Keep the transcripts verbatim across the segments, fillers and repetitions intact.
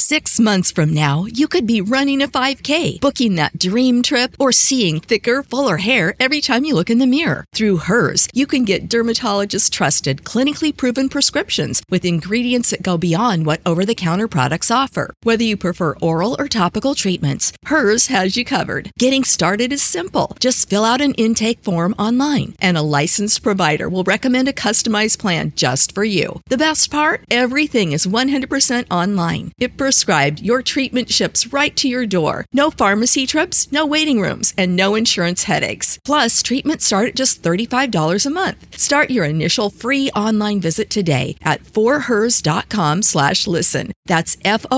Six months from now, you could be running a five K, booking that dream trip, or seeing thicker, fuller hair every time you look in the mirror. Through Hers, you can get dermatologist-trusted, clinically proven prescriptions with ingredients that go beyond what over-the-counter products offer. Whether you prefer oral or topical treatments, Hers has you covered. Getting started is simple. Just fill out an intake form online, and a licensed provider will recommend a customized plan just for you. The best part? Everything is one hundred percent online. If prescribed, your treatment ships right to your door. No pharmacy trips, no waiting rooms, and no insurance headaches. Plus, treatments start at just thirty-five dollars a month. Start your initial free online visit today at forhers.com slash listen. That's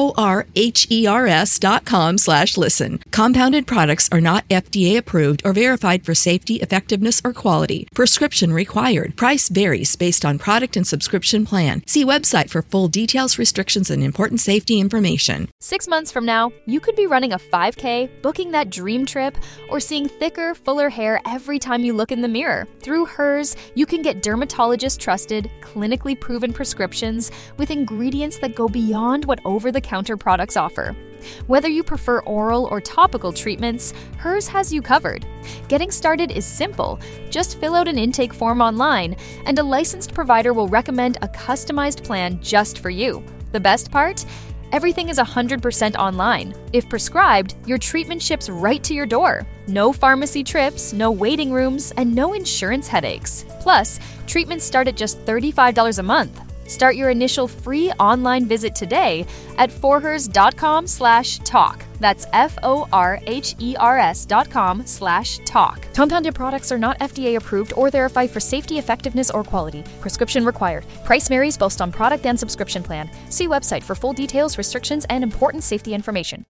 F-O-R-H-E-R-S dot com slash listen. Compounded products are not F D A approved or verified for safety, effectiveness, or quality. Prescription required. Price varies based on product and subscription plan. See website for full details, restrictions, and important safety information. Six months from now, you could be running a five K, booking that dream trip, or seeing thicker, fuller hair every time you look in the mirror. Through Hers, you can get dermatologist-trusted, clinically proven prescriptions with ingredients that go beyond what over-the-counter products offer. Whether you prefer oral or topical treatments, Hers has you covered. Getting started is simple. Just fill out an intake form online, and a licensed provider will recommend a customized plan just for you. The best part? Everything is one hundred percent online. If prescribed, your treatment ships right to your door. No pharmacy trips, no waiting rooms, and no insurance headaches. Plus, treatments start at just thirty-five dollars a month. Start your initial free online visit today at forhers.com slash talk. That's F-O-R-H-E-R-S dot com slash talk. Compounded products are not F D A approved or verified for safety, effectiveness, or quality. Prescription required. Price varies based on product and subscription plan. See website for full details, restrictions, and important safety information.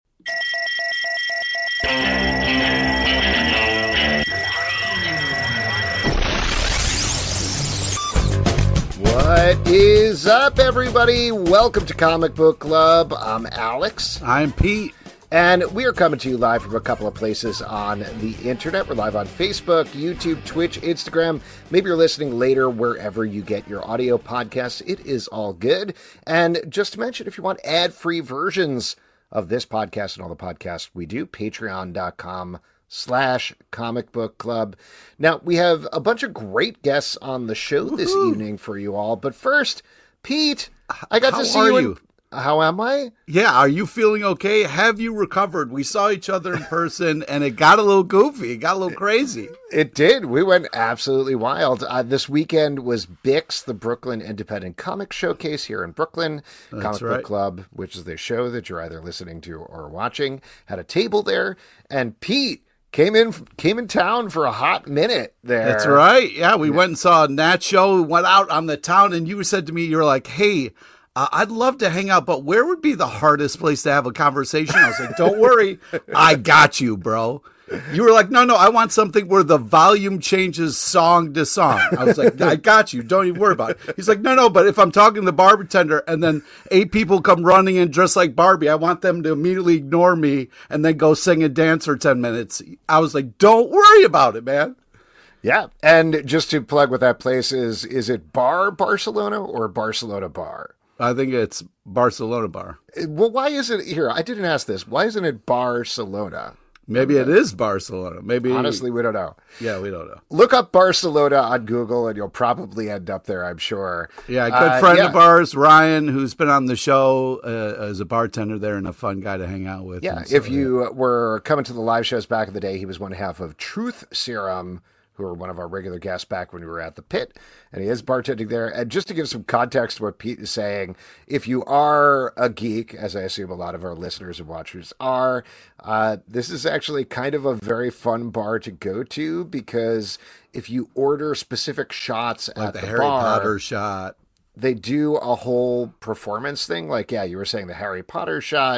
What is up, everybody? Welcome to Comic Book Club. I'm Alex. I'm Pete. And we are coming to you live from a couple of places on the internet. We're live on Facebook, YouTube, Twitch, Instagram. Maybe you're listening later wherever you get your audio podcasts. It is all good. And just to mention, if you want ad-free versions of this podcast and all the podcasts we do, patreon.com slash comic book club. Now, we have a bunch of great guests on the show Woo-hoo. this evening for you all. But first, Pete, I got How to see are you. you? In- How am I? Yeah, are you feeling okay? Have you recovered? We saw each other in person, and it got a little goofy. It got a little crazy. It did. We went absolutely wild. Uh, this weekend was B I X, the Brooklyn Independent Comic Showcase here in Brooklyn. That's Comic right. Book Club, which is the show that you're either listening to or watching, had a table there, and Pete came in came in town for a hot minute there. That's right. Yeah, we went and saw a Nat show. We went out on the town, and you said to me, you were like, hey, Uh, I'd love to hang out, but where would be the hardest place to have a conversation? I was like, don't worry. I got you, bro. You were like, no, no, I want something where the volume changes song to song. I was like, I got you. Don't even worry about it. He's like, no, no, but if I'm talking to the bartender and then eight people come running in dressed like Barbie, I want them to immediately ignore me and then go sing and dance for ten minutes. I was like, don't worry about it, man. Yeah, and just to plug what that place is, is it Bar Barcelona or Barcelona Bar? I think it's Barcelona Bar. Well, why isn't it here? I didn't ask this. Why isn't it Barcelona? Maybe it is Barcelona. Maybe Honestly, we don't know. Yeah, we don't know. Look up Barcelona on Google and you'll probably end up there, I'm sure. Yeah, a good Uh, friend yeah. of ours, Ryan, who's been on the show uh, as a bartender there and a fun guy to hang out with. Yeah, And so, if you were coming to the live shows back in the day, he was one half of Truth Serum, who were one of our regular guests back when we were at the Pit, and he is bartending there. And just to give some context to what Pete is saying, if you are a geek, as I assume a lot of our listeners and watchers are, uh, this is actually kind of a very fun bar to go to, because if you order specific shots like at the, the, Harry bar, Potter shot. they do a whole performance thing. Like, yeah, you were saying the Harry Potter shot.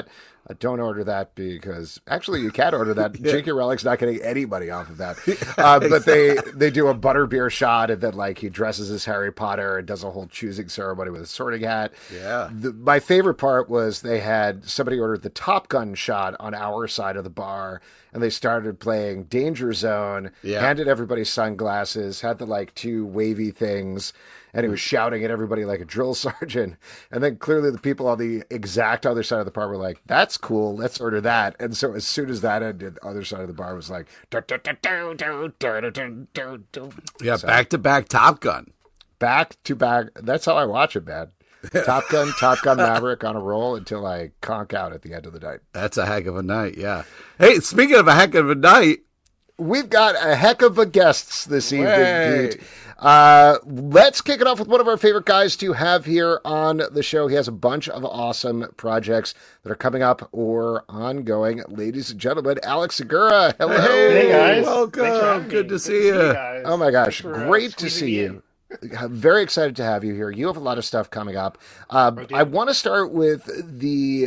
Uh, don't order that because actually you can order that. yeah. J K. Rowling's not getting any money off of that. Uh, but they, they do a butterbeer shot and then like he dresses as Harry Potter and does a whole choosing ceremony with a sorting hat. Yeah. The, my favorite part was they had somebody ordered the Top Gun shot on our side of the bar and they started playing Danger Zone, yeah. handed everybody sunglasses, had the like two wavy things, and he was shouting at everybody like a drill sergeant. And then clearly the people on the exact other side of the bar were like, that's cool, let's order that. And so as soon as that ended, the other side of the bar was like, yeah, so, back to back Top Gun. Back to back. That's how I watch it, man. Top Gun, Top Gun Maverick on a roll until I conk out at the end of the night. That's a heck of a night, yeah. Hey, speaking of a heck of a night, we've got a heck of a guests this evening, Pete. Uh, let's kick it off with one of our favorite guys to have here on the show. He has a bunch of awesome projects that are coming up or ongoing. Ladies and gentlemen, Alex Segura. Hello. Hey, guys. Welcome. Good to see you. you oh, my gosh. for, Great uh, to see you. In. I'm very excited to have you here. You have a lot of stuff coming up. Uh, okay. I want to start with the,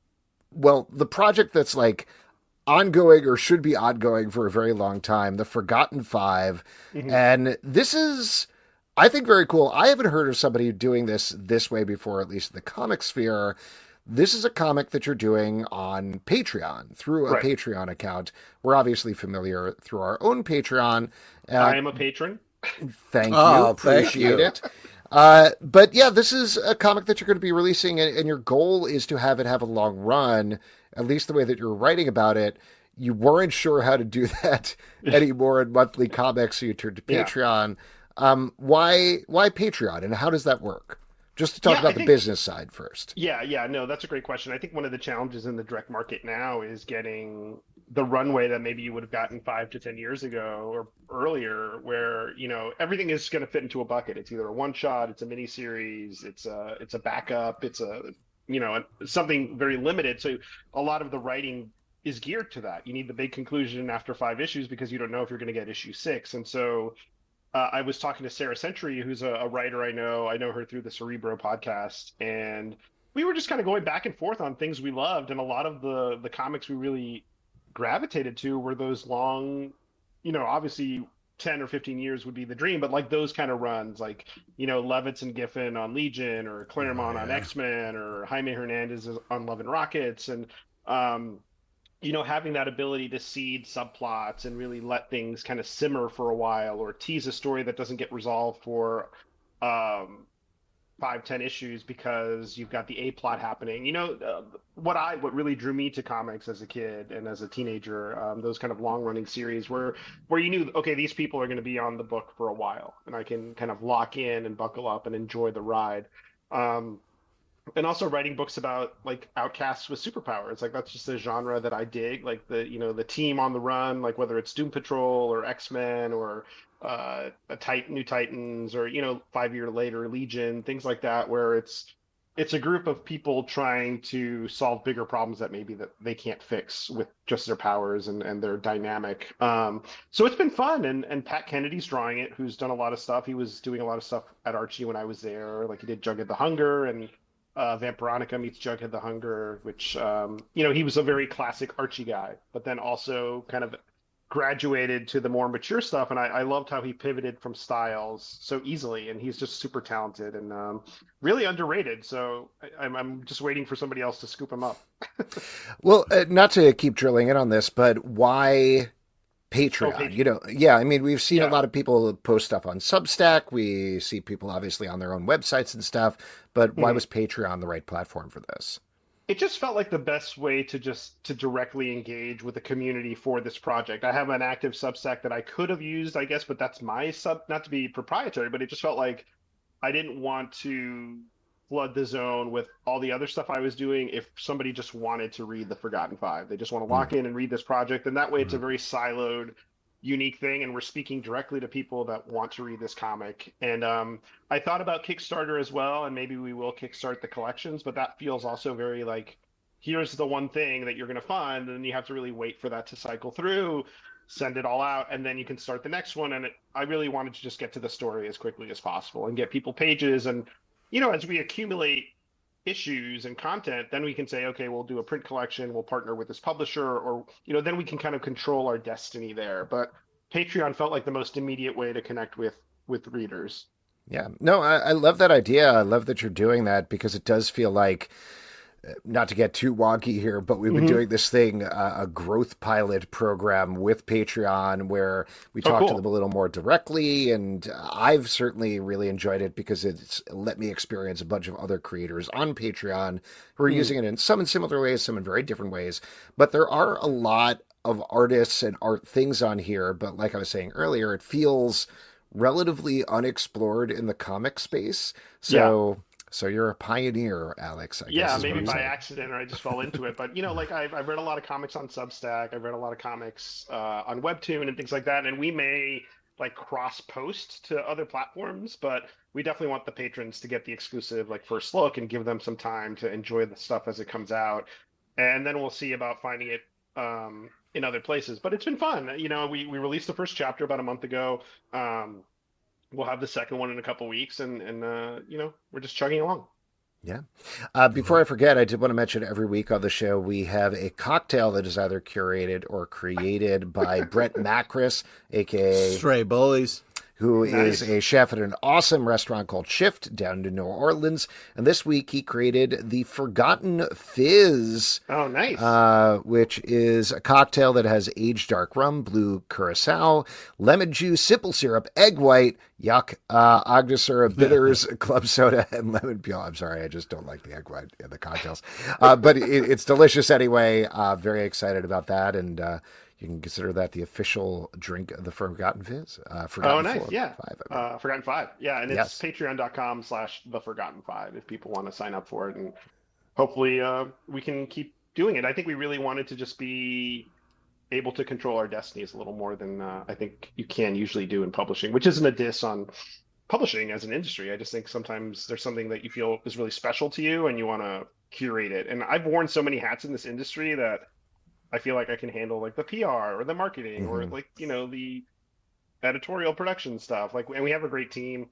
well, the project that's like ongoing or should be ongoing for a very long time, The Forgotten Five. Mm-hmm. And this is, I think, very cool. I haven't heard of somebody doing this this way before, at least in the comic sphere. This is a comic that you're doing on Patreon, through a right. Patreon account. We're obviously familiar through our own Patreon. Uh, I am a patron. Thank you. Oh, Appreciate thank you. it. Uh, but yeah, this is a comic that you're going to be releasing, and, and your goal is to have it have a long run, at least the way that you're writing about it. You weren't sure how to do that anymore in monthly comics, so you turned to Patreon. Yeah. Um, why why Patreon, and how does that work? Just to talk yeah, about I the think, business side first. Yeah, yeah, no, that's a great question. I think one of the challenges in the direct market now is getting the runway that maybe you would have gotten five to ten years ago or earlier, where, you know, everything is going to fit into a bucket. It's either a one shot, it's a mini series, it's a it's a backup, it's a, you know, something very limited. So a lot of the writing is geared to that. You need the big conclusion after five issues because you don't know if you're going to get issue six. And so uh, I was talking to Sarah Century, who's a, a writer I know. I know her through the Cerebro podcast, and we were just kind of going back and forth on things we loved. And a lot of the the comics we really gravitated to were those long, you know, obviously ten or fifteen years would be the dream, but like those kind of runs, like, you know, Levitz and Giffen on Legion, or Claremont oh, yeah. on X-Men, or Jaime Hernandez on Love and Rockets. And, um, you know, having that ability to seed subplots and really let things kind of simmer for a while, or tease a story that doesn't get resolved for um, five, ten issues because you've got the A plot happening. You know, uh, what I what really drew me to comics as a kid and as a teenager, um, those kind of long running series where where you knew, okay, these people are going to be on the book for a while, and I can kind of lock in and buckle up and enjoy the ride. Um, And also writing books about like outcasts with superpowers. Like that's just a genre that I dig. Like the, you know, the team on the run, like whether it's Doom Patrol or X-Men or uh, a Titan, New Titans, or, you know, five year later Legion, things like that, where it's it's a group of people trying to solve bigger problems that maybe that they can't fix with just their powers and, and their dynamic. Um, so it's been fun. And, and Pat Kennedy's drawing it, who's done a lot of stuff. He was doing a lot of stuff at Archie when I was there. Like he did Jughead the Hunger and Uh, Vampironica meets Jughead the Hunger, which, um, you know, he was a very classic Archie guy, but then also kind of graduated to the more mature stuff. And I, I loved how he pivoted from styles so easily. And he's just super talented and um, really underrated. So I, I'm, I'm just waiting for somebody else to scoop him up. Well, uh, not to keep drilling in on this, but why Patreon? Oh, Patreon. You know, yeah, I mean, we've seen yeah. a lot of people post stuff on Substack. We see people obviously on their own websites and stuff, but why mm-hmm. was Patreon the right platform for this? It just felt like the best way to just to directly engage with the community for this project. I have an active Substack that I could have used, I guess, but that's my sub, not to be proprietary, but it just felt like I didn't want to flood the zone with all the other stuff I was doing if somebody just wanted to read The Forgotten Five. They just want to lock mm. in and read this project, and that way mm. it's a very siloed, unique thing, and we're speaking directly to people that want to read this comic. And um, I thought about Kickstarter as well, and maybe we will kickstart the collections, but that feels also very like, here's the one thing that you're going to fund, and then you have to really wait for that to cycle through, send it all out, and then you can start the next one. And it, I really wanted to just get to the story as quickly as possible and get people pages. And you know, as we accumulate issues and content, then we can say, okay, we'll do a print collection, we'll partner with this publisher, or, you know, then we can kind of control our destiny there. But Patreon felt like the most immediate way to connect with with readers. Yeah, no, I, I love that idea. I love that you're doing that, because it does feel like, not to get too wonky here, but we've been mm-hmm. doing this thing, uh, a growth pilot program with Patreon, where we talk oh, cool. to them a little more directly. And I've certainly really enjoyed it, because it's let me experience a bunch of other creators on Patreon who are mm. using it in some in similar ways, some in very different ways. But there are a lot of artists and art things on here. But like I was saying earlier, it feels relatively unexplored in the comic space. So... Yeah. So you're a pioneer, Alex. I yeah, guess maybe by saying. accident, or I just fell into it. But, you know, like I've, I've read a lot of comics on Substack. I've read a lot of comics uh, on Webtoon and things like that. And we may like cross post to other platforms, but we definitely want the patrons to get the exclusive like first look and give them some time to enjoy the stuff as it comes out. And then we'll see about finding it um, in other places. But it's been fun. You know, we, we released the first chapter about a month ago. Um, We'll have the second one in a couple weeks, and, and uh, you know, we're just chugging along. Yeah. Uh, before I forget, I did want to mention every week on the show, we have a cocktail that is either curated or created by Brett Macris, a k a. Stray Bullies. Who nice. is a chef at an awesome restaurant called Shift down in New Orleans. And this week he created the Forgotten Fizz. Oh, nice. Uh, which is a cocktail that has aged dark rum, blue curacao, lemon juice, simple syrup, egg white, yuck, uh, Agdasura bitters, club soda, and lemon peel. I'm sorry, I just don't like the egg white in the cocktails. Uh, but it, it's delicious anyway. Uh, very excited about that. And, uh, you can consider that the official drink of the Forgotten Fizz. Uh, Forgotten oh, nice. Four, yeah. Five, uh, Forgotten Five. Yeah. And it's yes. patreon.com slash the Forgotten Five if people want to sign up for it. And hopefully uh, we can keep doing it. I think we really wanted to just be able to control our destinies a little more than uh, I think you can usually do in publishing, which isn't a diss on publishing as an industry. I just think sometimes there's something that you feel is really special to you and you want to curate it. And I've worn so many hats in this industry that I feel like I can handle like the P R or the marketing mm-hmm. or like, you know, the editorial production stuff. Like, and we have a great team.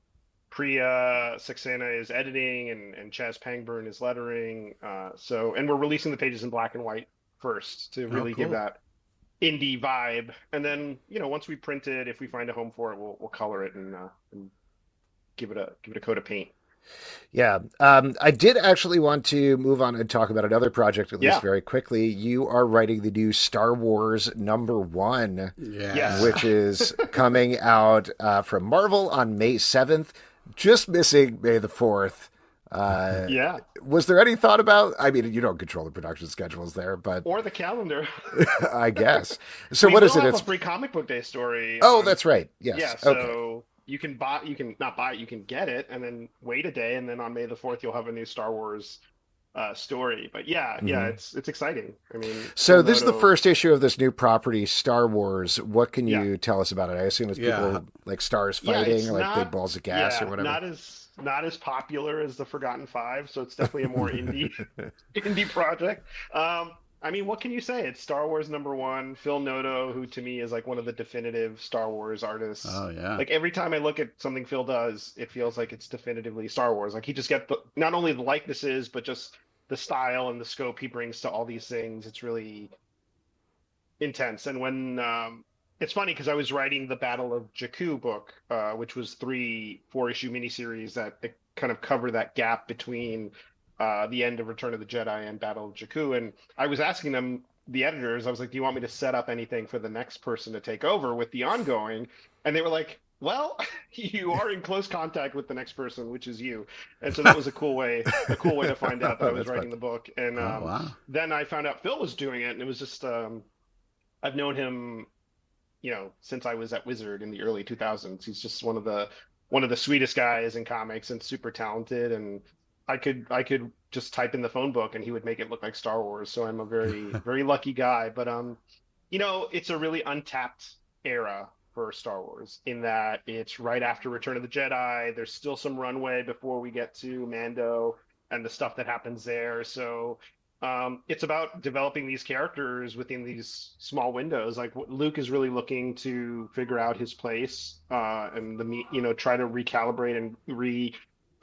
Priya Saxena is editing and, and Chaz Pangburn is lettering. Uh, so, and we're releasing the pages in black and white first to really oh, cool. give that indie vibe. And then, you know, once we print it, if we find a home for it, we'll, we'll color it and, uh, and give it a, give it a coat of paint. Yeah. Um, I did actually want to move on and talk about another project, at least yeah. very quickly. You are writing the new Star Wars number one, yes. which is coming out uh, from Marvel on May seventh, just missing May the fourth. Uh, yeah. Was there any thought about, I mean, you don't control the production schedules there, but. Or the calendar. I guess. So we what will is it? Have it's a free comic book day story. Oh, um, that's right. Yes. Yeah. So. Okay. You can buy, you can not buy it, you can get it, and then wait a day, and then on May the fourth, you'll have a new Star Wars uh, story. But yeah, mm-hmm. yeah, it's it's exciting. I mean, so this is the first issue of this new property, Star Wars. What can you yeah. tell us about it? I assume it's people yeah. like stars fighting, yeah, like not, big balls of gas yeah, or whatever. Not as not as popular as the Forgotten Five, so it's definitely a more indie indie project. Um, I mean, what can you say? It's Star Wars number one. Phil Noto, who to me is like one of the definitive Star Wars artists. Oh yeah. Like every time I look at something Phil does, it feels like it's definitively Star Wars. Like he just gets the, not only the likenesses, but just the style and the scope he brings to all these things. It's really intense. And when um, it's funny because I was writing the Battle of Jakku book, uh, which was three four issue miniseries that kind of cover that gap between. Uh, the end of Return of the Jedi and Battle of Jakku. And I was asking them, the editors, I was like, do you want me to set up anything for the next person to take over with the ongoing? And they were like, well, you are in close contact with the next person, which is you. And so that was a cool way, a cool way to find out that I was writing fun. the book. And um, oh, wow. then I found out Phil was doing it, and it was just, um, I've known him, you know, since I was at Wizard in the early two thousands. He's just one of the, one of the sweetest guys in comics and super talented. And I could I could just type in the phone book and he would make it look like Star Wars. So I'm a very, very lucky guy. But, um, you know, it's a really untapped era for Star Wars in that it's right after Return of the Jedi. There's still some runway before we get to Mando and the stuff that happens there. So um, it's about developing these characters within these small windows. Like Luke is really looking to figure out his place uh, and, the you know, try to recalibrate and re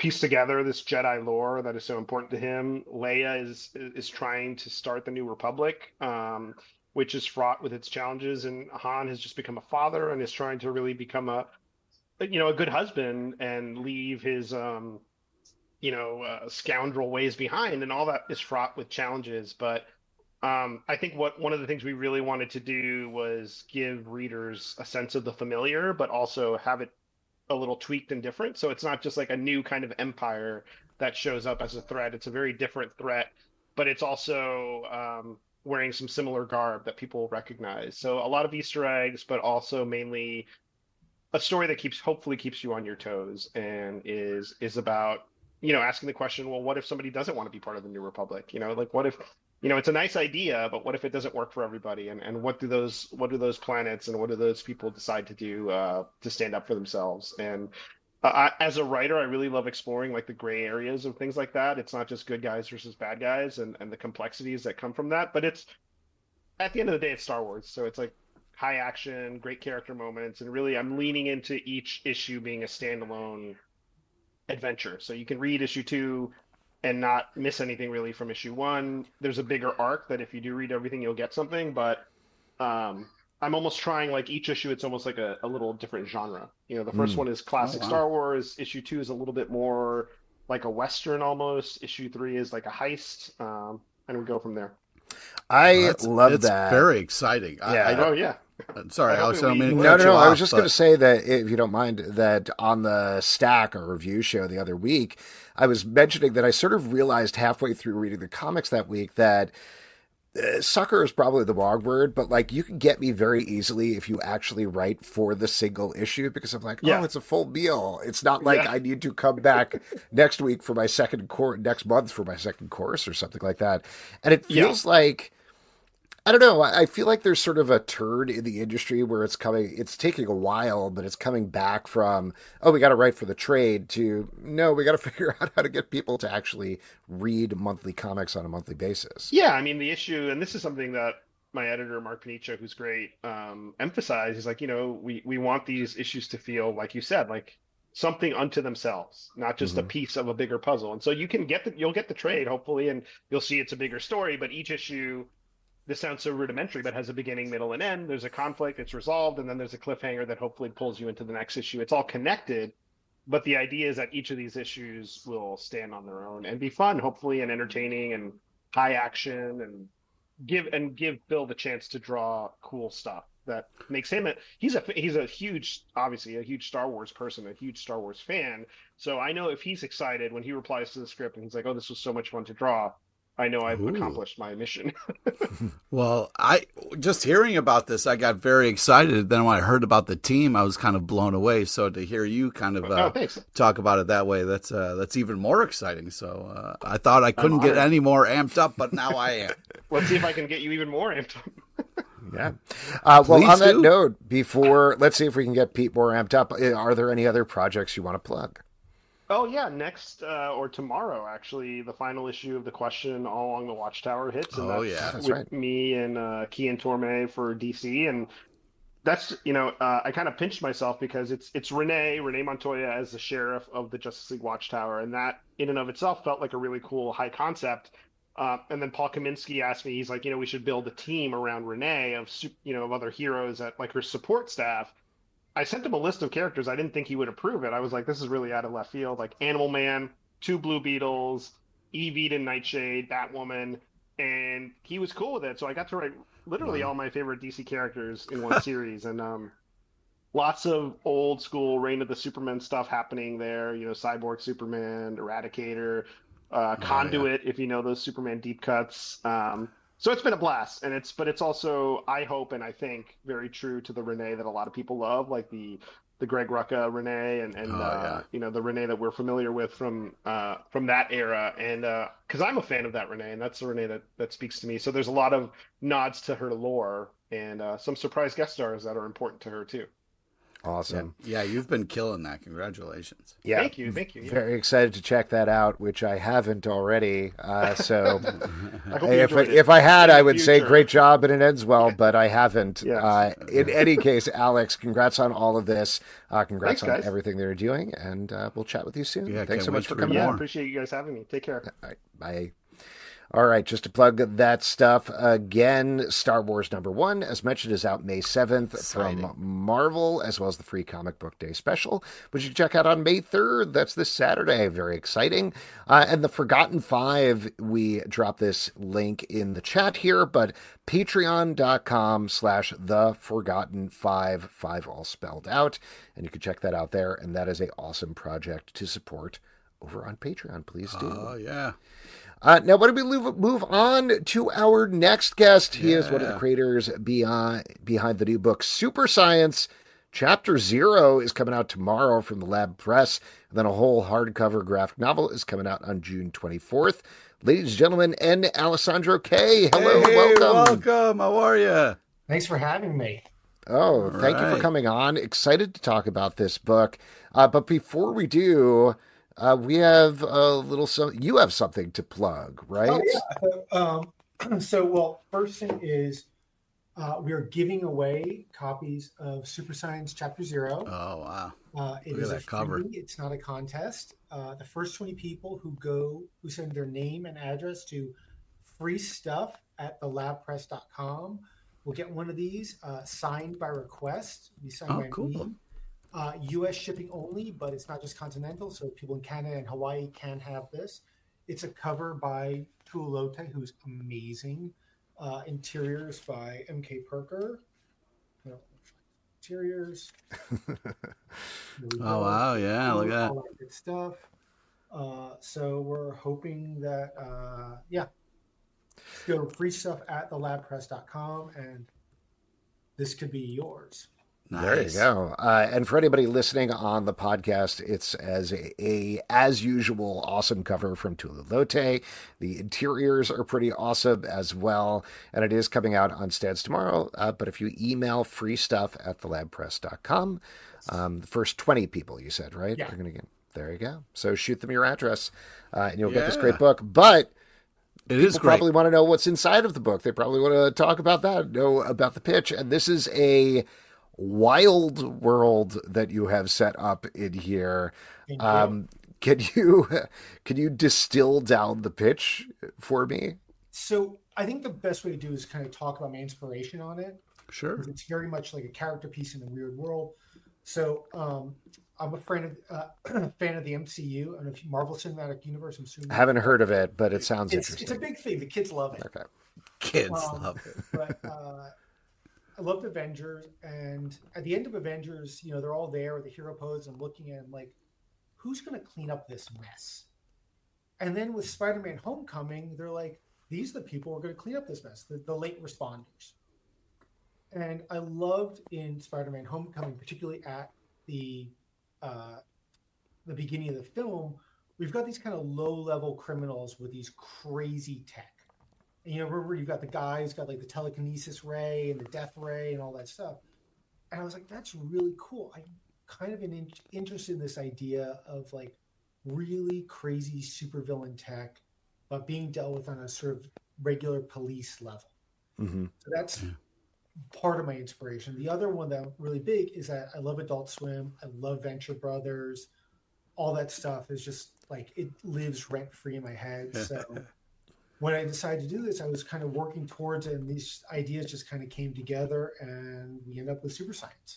piece together this Jedi lore that is so important to him. Leia is is trying to start the New Republic, um, which is fraught with its challenges, and Han has just become a father and is trying to really become a you know a good husband and leave his um, you know uh, scoundrel ways behind, and all that is fraught with challenges. But um, I think what one of the things we really wanted to do was give readers a sense of the familiar, but also have it a little tweaked and different. So it's not just like a new kind of empire that shows up as a threat. It's a very different threat, but it's also um, wearing some similar garb that people recognize. So a lot of Easter eggs, but also mainly a story that keeps hopefully keeps you on your toes and is is about you know asking the question, well, what if somebody doesn't want to be part of the New Republic? You know, like what if you know it's a nice idea, but what if it doesn't work for everybody? And and what do those what do those planets and what do those people decide to do uh, to stand up for themselves? And uh, I, as a writer, I really love exploring like the gray areas of things like that. It's not just good guys versus bad guys and and the complexities that come from that, but it's at the end of the day, it's Star Wars, so it's like high action, great character moments, and really I'm leaning into each issue being a standalone adventure. So you can read issue two and not miss anything really from issue one. There's a bigger arc that if you do read everything, you'll get something, but um, I'm almost trying like each issue, it's almost like a, a little different genre. You know, the first mm. one is classic oh, wow. Star Wars. Issue two is a little bit more like a Western almost. Issue three is like a heist. Um, and we go from there. I well, love it's that. Very exciting. Yeah. I, I oh, yeah. Sorry, Alex. I don't mean to no, no, no. off, I was just but... going to say that if you don't mind, that on the Stack or review show the other week, I was mentioning that I sort of realized halfway through reading the comics that week that uh, sucker is probably the wrong word, but like you can get me very easily if you actually write for the single issue because I'm like, yeah. oh, it's a full meal. It's not like yeah. I need to come back next week for my second course, next month for my second course or something like that. And it feels yeah. like. I don't know. I feel like there's sort of a turn in the industry where it's coming, it's taking a while, but it's coming back from, oh, we got to write for the trade to, no, we got to figure out how to get people to actually read monthly comics on a monthly basis. Yeah. I mean, the issue, and this is something that my editor, Mark Panicia, who's great, um, emphasized is like, you know, we, we want these issues to feel, like you said, like something unto themselves, not just mm-hmm. a piece of a bigger puzzle. And so you can get the, you'll get the trade hopefully, and you'll see it's a bigger story, but each issue, this sounds so rudimentary, but has a beginning, middle, and end. There's a conflict, it's resolved, and then there's a cliffhanger that hopefully pulls you into the next issue. It's all connected, but the idea is that each of these issues will stand on their own and be fun, hopefully, and entertaining and high action, and give and give Bill the chance to draw cool stuff that makes him a he's a he's a huge, obviously a huge Star Wars person, a huge Star Wars fan. So I know if he's excited when he replies to the script and he's like, "Oh, this was so much fun to draw," I know I've Ooh. accomplished my mission. Well, I just hearing about this, I got very excited. Then when I heard about the team, I was kind of blown away. So to hear you kind of uh, oh, talk about it that way, that's uh, that's even more exciting. So uh, I thought I couldn't get any more amped up, but now I am. Let's see if I can get you even more amped up. Yeah. Uh, well, Please on that do. note, before let's see if we can get Pete more amped up. Are there any other projects you want to plug? Oh, yeah. Next uh, or tomorrow, actually, the final issue of The Question All Along the Watchtower hits. And oh, that's yeah. That's with right. me and uh, Kian Torme for D C. And that's, you know, uh, I kind of pinched myself because it's it's Renee, Renee Montoya as the sheriff of the Justice League Watchtower. And that in and of itself felt like a really cool high concept. Uh, and then Paul Kaminsky asked me, he's like, you know, we should build a team around Renee of, you know, of other heroes at like her support staff. I sent him a list of characters. I didn't think he would approve it. I was like, this is really out of left field. Like Animal Man, two Blue Beetles, Eve Eden, Nightshade, Batwoman, and he was cool with it. So I got to write literally all my favorite D C characters in one series, and um, lots of old school Reign of the Supermen stuff happening there. You know, Cyborg Superman, Eradicator, uh, Conduit, oh, yeah. if you know those Superman deep cuts. Um, So it's been a blast, and it's but it's also, I hope and I think, very true to the Renee that a lot of people love, like the the Greg Rucka Renee, and and oh, uh, yeah. you know the Renee that we're familiar with from uh, from that era, and because uh, I'm a fan of that Renee, and that's the Renee that that speaks to me. So there's a lot of nods to her lore, and uh, some surprise guest stars that are important to her too. Awesome. Yeah, you've been killing that. Congratulations. Yeah. Thank you. Thank you. Yeah. Very excited to check that out, which I haven't already. Uh, so I hope you if, I, enjoyed it. if I had, In I the would say future. great job and it ends well, but I haven't. Yes. Uh, in any case, Alex, congrats on all of this. Uh, congrats Thanks, on guys. everything they're doing, and uh, we'll chat with you soon. Yeah, Thanks can't so wait much to for read coming Yeah, on. more. appreciate you guys having me. Take care. All right, bye. All right, just to plug that stuff again, Star Wars number one, as mentioned, is out May seventh Exciting. from Marvel, as well as the free Comic Book Day special, which you can check out on May third. That's this Saturday. Very exciting. Uh, and the Forgotten Five, we drop this link in the chat here, but patreon.com slash the Forgotten Five, five all spelled out. And you can check that out there. And that is a awesome project to support over on Patreon. Please do. Oh, yeah. Uh, now, why don't we move, move on to our next guest? He is one of the Yeah. creators behind, behind the new book, Super Science. Chapter Zero is coming out tomorrow from the Lab Press. And then a whole hardcover graphic novel is coming out on June twenty-fourth. Ladies and gentlemen, N. Alessandro K. Hello, Hey, welcome. welcome. How are you? Thanks for having me. Oh, All thank you for right. coming on. Excited to talk about this book. Uh, but before we do, uh, we have a little some. You have something to plug, right? Oh, yeah. So, um, so, well, first thing is uh, we are giving away copies of Super Science Chapter Zero. Oh, wow. Uh, it Look at is a that cover. freebie. It's not a contest. Uh, the first twenty people who go, who send their name and address to free stuff at the lab press dot com will get one of these uh, signed by request. Be signed Oh, by cool. me. Uh, U S shipping only, but it's not just continental. So people in Canada and Hawaii can have this. It's a cover by Tuolote, who's amazing. Uh, interiors by M K Perker. No, interiors. Here we Oh, go. wow. Yeah, look at that. All that good stuff. Uh, so we're hoping that, uh, yeah, go free stuff at the lab press dot com and this could be yours. Nice. There you go. Uh, and for anybody listening on the podcast, it's as a, a as usual awesome cover from Tuolote. The interiors are pretty awesome as well, and it is coming out on stands tomorrow. Uh, but if you email free stuff at the lab press dot com, um, the first twenty people you said, right? Yeah. Are gonna get there. You go. So shoot them your address, uh, and you'll get this Yeah. great book. But It is people great. probably want to know what's inside of the book. They probably want to talk about that, know about the pitch. And this is a wild world that you have set up in here. Thank you. Um, can you can you distill down the pitch for me? So I think the best way to do is kind of talk about my inspiration on it. Sure. Because it's very much like a character piece in a weird world. So um, I'm a fan of uh, fan of the M C U and if Marvel Cinematic Universe. I'm assuming I haven't heard of it, but it sounds it's, interesting. it's a big thing. The kids love it. Okay. Kids Um, love it. But uh, I loved Avengers, and at the end of Avengers, you know, they're all there with the hero pose. I'm looking at them like, who's going to clean up this mess? And then with Spider-Man: Homecoming, they're like, these are the people who are going to clean up this mess, the, the late responders. And I loved in Spider-Man: Homecoming, particularly at the uh, the beginning of the film, we've got these kind of low-level criminals with these crazy tech. And, you know, remember you've got the guy who's got like the telekinesis ray and the death ray and all that stuff. And I was like, that's really cool. I'm kind of in, interested in this idea of like really crazy supervillain tech, but being dealt with on a sort of regular police level. Mm-hmm. So that's part of my inspiration. The other one that really big is that I love Adult Swim. I love Venture Brothers. All that stuff is just like, it lives rent free in my head. So when I decided to do this, I was kind of working towards it, and these ideas just kind of came together, and we ended up with Super Science.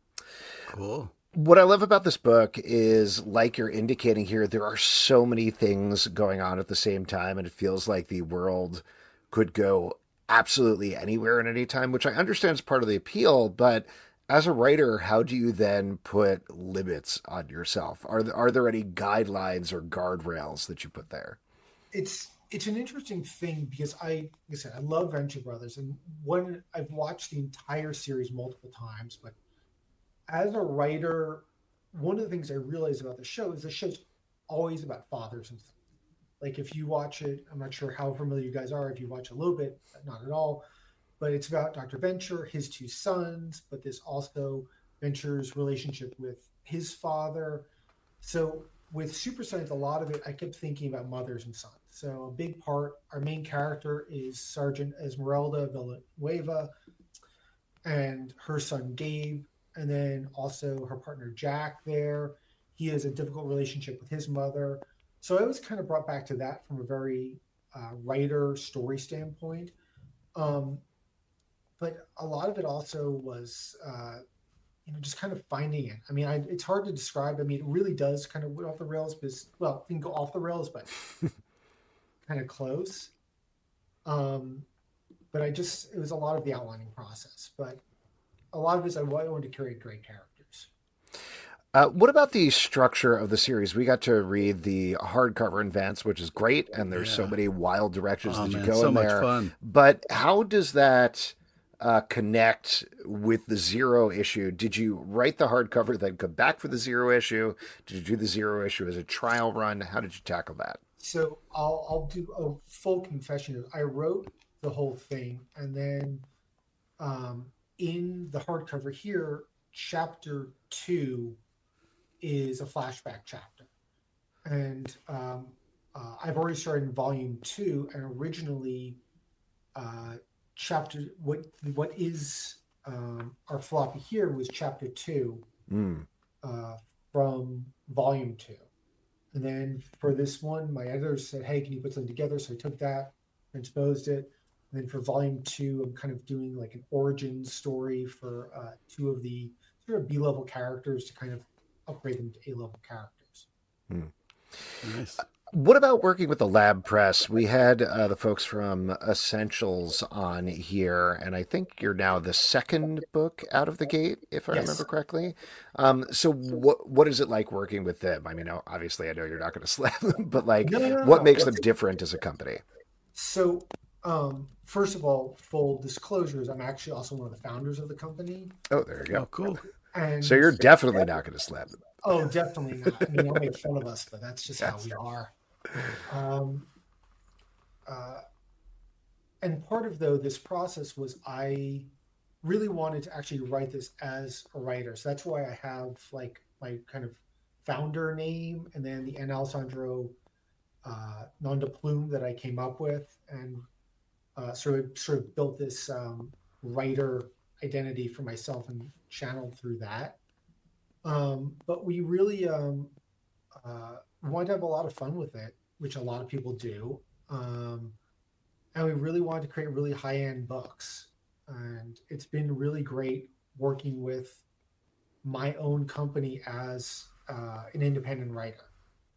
Cool. What I love about this book is, like you're indicating here, there are so many things going on at the same time, and it feels like the world could go absolutely anywhere at any time, which I understand is part of the appeal, but as a writer, how do you then put limits on yourself? Are there, are there any guidelines or guardrails that you put there? It's it's an interesting thing because I, like I said, I love Venture Brothers, and one I've watched the entire series multiple times. But as a writer, one of the things I realized about the show is the show's always about fathers and stuff. Like if you watch it, I'm not sure how familiar you guys are. If you watch a little bit, not at all, but it's about Doctor Venture, his two sons, but there's also Venture's relationship with his father. So with Super Science, a lot of it, I kept thinking about mothers and sons. So a big part, our main character is Sergeant Esmeralda Villanueva and her son Gabe, and then also her partner Jack there. He has a difficult relationship with his mother. So I was kind of brought back to that from a very uh, writer story standpoint. Um, but a lot of it also was, uh, you know, just kind of finding it. I mean, I, it's hard to describe. I mean, it really does kind of go off the rails, because, well, it can go off the rails, but kind of close. Um, but I just, it was a lot of the outlining process. But a lot of it is I wanted to create great characters. Uh, what about the structure of the series? We got to read the hardcover advance, which is great, and there's yeah. so many wild directions oh, that you man, go so in much there. Fun. But how does that uh, connect with the zero issue? Did you write the hardcover, then come back for the zero issue? Did you do the zero issue as a trial run? How did you tackle that? So I'll I'll do a full confession. I wrote the whole thing, and then um, in the hardcover here, chapter two is a flashback chapter, and um, uh, I've already started in volume two, and originally uh, chapter what what is um, our floppy here was chapter two mm. uh, from volume two, and then for this one, my editors said, "Hey, can you put something together?" So I took that, transposed it, and then for volume two, I'm kind of doing like an origin story for uh, two of the sort of B-level characters to kind of upgrade them to A-level characters. Hmm. Nice. What about working with the Lab Press? We had uh, the folks from Essentials on here, and I think you're now the second book out of the gate, if I yes. remember correctly. Um, so what what is it like working with them? I mean, obviously, I know you're not going to slap them, but like, no, no, no, what no. makes them different as a company? So, um, first of all, full disclosures, I'm actually also one of the founders of the company. Oh, there you go. Oh, cool. And so you're definitely not going to slap them. Oh, definitely not. I mean, I'll make fun of us, but that's just how we are. Um, uh, and part of, though, this process was I really wanted to actually write this as a writer. So that's why I have, like, my kind of founder name and then the N. Alessandro uh, nom de plume that I came up with, and uh, sort of sort of built this um, writer identity for myself and channeled through that. Um, but we really um, uh, wanted to have a lot of fun with it, which a lot of people do. Um, and we really wanted to create really high-end books. And it's been really great working with my own company as uh, an independent writer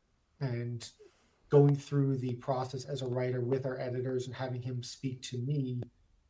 and going through the process as a writer with our editors and having him speak to me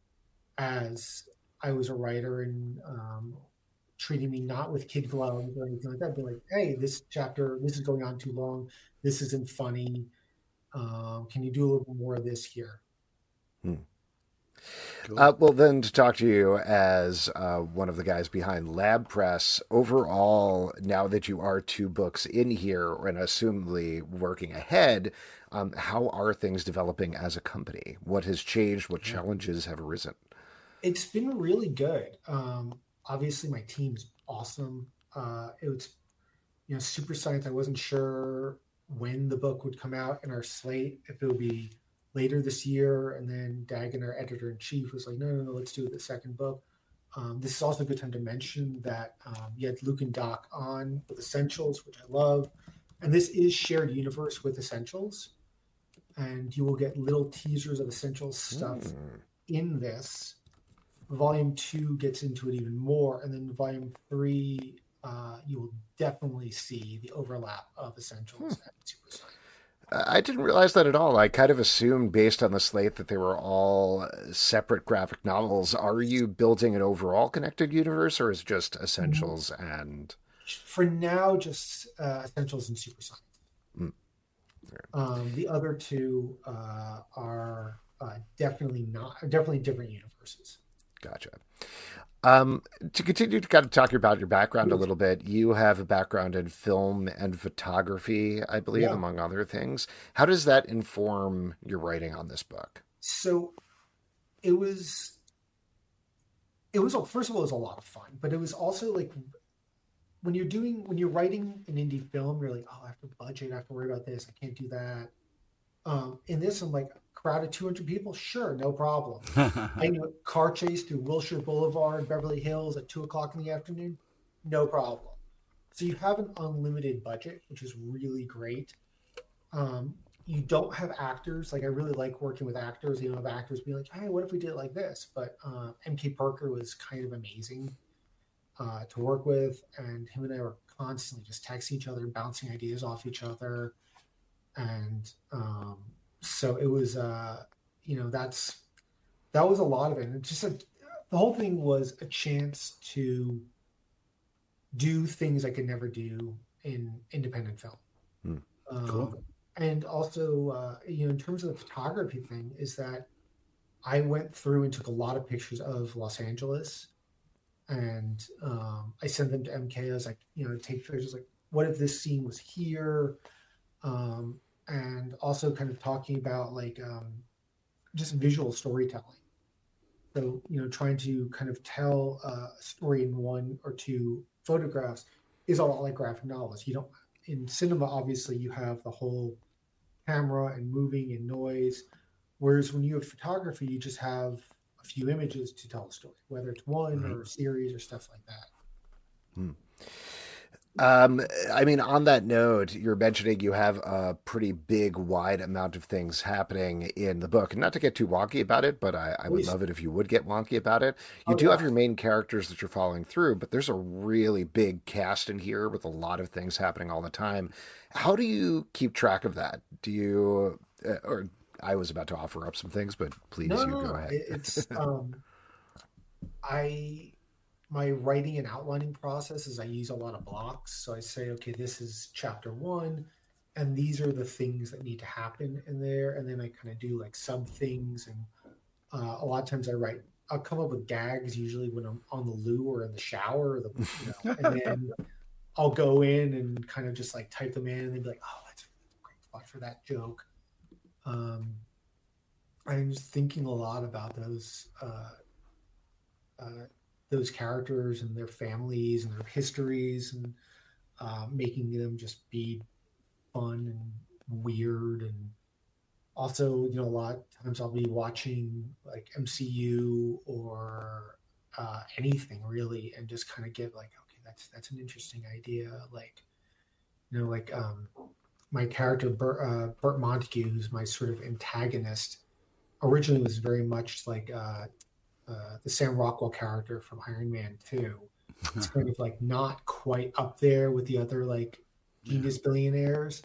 as I was a writer, and um, treating me not with kid gloves or anything like that, but like, hey, this chapter, this is going on too long. This isn't funny. Um, can you do a little more of this here? Hmm. Cool. Uh, well, then to talk to you as uh, one of the guys behind Lab Press, overall, now that you are two books in here and assumably working ahead, um, how are things developing as a company? What has changed? What challenges have arisen? It's been really good. Um, obviously, my team's awesome. Uh, it was, you know, Super Science. I wasn't sure when the book would come out in our slate, if it would be later this year. And then Dagan, our editor-in-chief, was like, no, no, no, let's do the second book. Um, this is also a good time to mention that um, you had Luke and Doc on with Essentials, which I love. And this is shared universe with Essentials. And you will get little teasers of Essentials stuff mm. in this. Volume two gets into it even more. And then volume three, uh, you will definitely see the overlap of Essentials hmm. and Super Science. I didn't realize that at all. I kind of assumed based on the slate that they were all separate graphic novels. Are you building an overall connected universe, or is it just Essentials mm-hmm. and... For now, just uh, Essentials and Super Science. Mm. Um, the other two uh, are uh, definitely not, definitely different universes. Gotcha. Um, to continue to kind of talk about your background a little bit, you have a background in film and photography, I believe, yeah. among other things. How does that inform your writing on this book? So it was, it was, first of all, it was a lot of fun, but it was also like, when you're doing when you're writing an indie film, you're like, oh, I have to budget, I have to worry about this, I can't do that. Um, in this, I'm like, crowd of two hundred people, sure, no problem. I know car chase through Wilshire Boulevard, Beverly Hills at two o'clock in the afternoon, no problem. So you have an unlimited budget, which is really great. Um, you don't have actors. Like, I really like working with actors. You know, have actors being like, hey, what if we did it like this? But uh, M K Parker was kind of amazing uh, to work with. And him and I were constantly just texting each other, bouncing ideas off each other. And um, so it was, uh, you know, that's, that was a lot of it. And just a, the whole thing was a chance to do things I could never do in independent film. Hmm. Um, Cool. And also, uh, you know, in terms of the photography thing, is that I went through and took a lot of pictures of Los Angeles, and um, I sent them to M K. I was like, you know, take pictures like, what if this scene was here? Um, and also kind of talking about like um, just visual storytelling. So, you know, trying to kind of tell a story in one or two photographs is a lot like graphic novels. You don't, in cinema, obviously, you have the whole camera and moving and noise. Whereas when you have photography, you just have a few images to tell a story, whether it's one Right. or a series or stuff like that. Hmm. Um, I mean, on that note, you're mentioning you have a pretty big, wide amount of things happening in the book. And not to get too wonky about it, but I, I would Please. love it if you would get wonky about it. You Oh, do yeah. have your main characters that you're following through, but there's a really big cast in here with a lot of things happening all the time. How do you keep track of that? Do you, uh, or I was about to offer up some things, but please, No, you no, go no. ahead. It- It's um, I my writing and outlining process is I use a lot of blocks. So I say, okay, this is chapter one, and these are the things that need to happen in there, and then I kind of do like sub things, and uh, a lot of times I write. I'll come up with gags usually when I'm on the loo or in the shower, or the, you know, and then I'll go in and kind of just like type them in, and they'd be like, oh, that's a great spot for that joke. Um, I'm just thinking a lot about those uh, uh, those characters and their families and their histories, and uh, making them just be fun and weird. And also, you know, a lot of times I'll be watching like M C U or uh, anything really, and just kind of get like, okay, that's that's an interesting idea. Like, you know, like um, my character Bert, uh, Bert Montague, who's my sort of antagonist, originally was very much like uh, uh, the Sam Rockwell character from Iron Man two. It's kind of like not quite up there with the other like genius billionaires.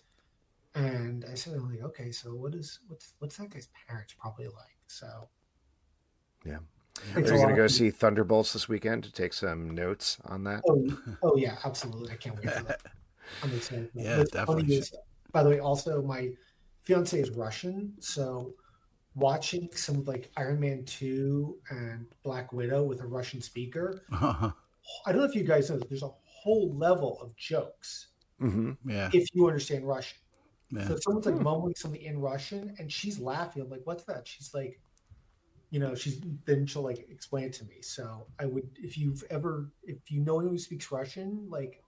And I said, I'm like, okay, so what is what's what's that guy's parents probably like? So Yeah. it's Are a you lot going to of go people- see Thunderbolts this weekend to take some notes on that? Oh, oh yeah, absolutely. I can't wait for that. I'm excited. for that. Yeah, What's definitely funny is, by the way, also my fiance is Russian, so watching some of like Iron Man two and Black Widow with a Russian speaker, I don't know if you guys know that there's a whole level of jokes Mm-hmm. yeah. if you understand Russian. Yeah. So if someone's like mumbling something in Russian and she's laughing, I'm like, what's that? She's like, you know, she's then she'll like explain it to me. So I would, if you've ever, if you know anyone who speaks Russian, like,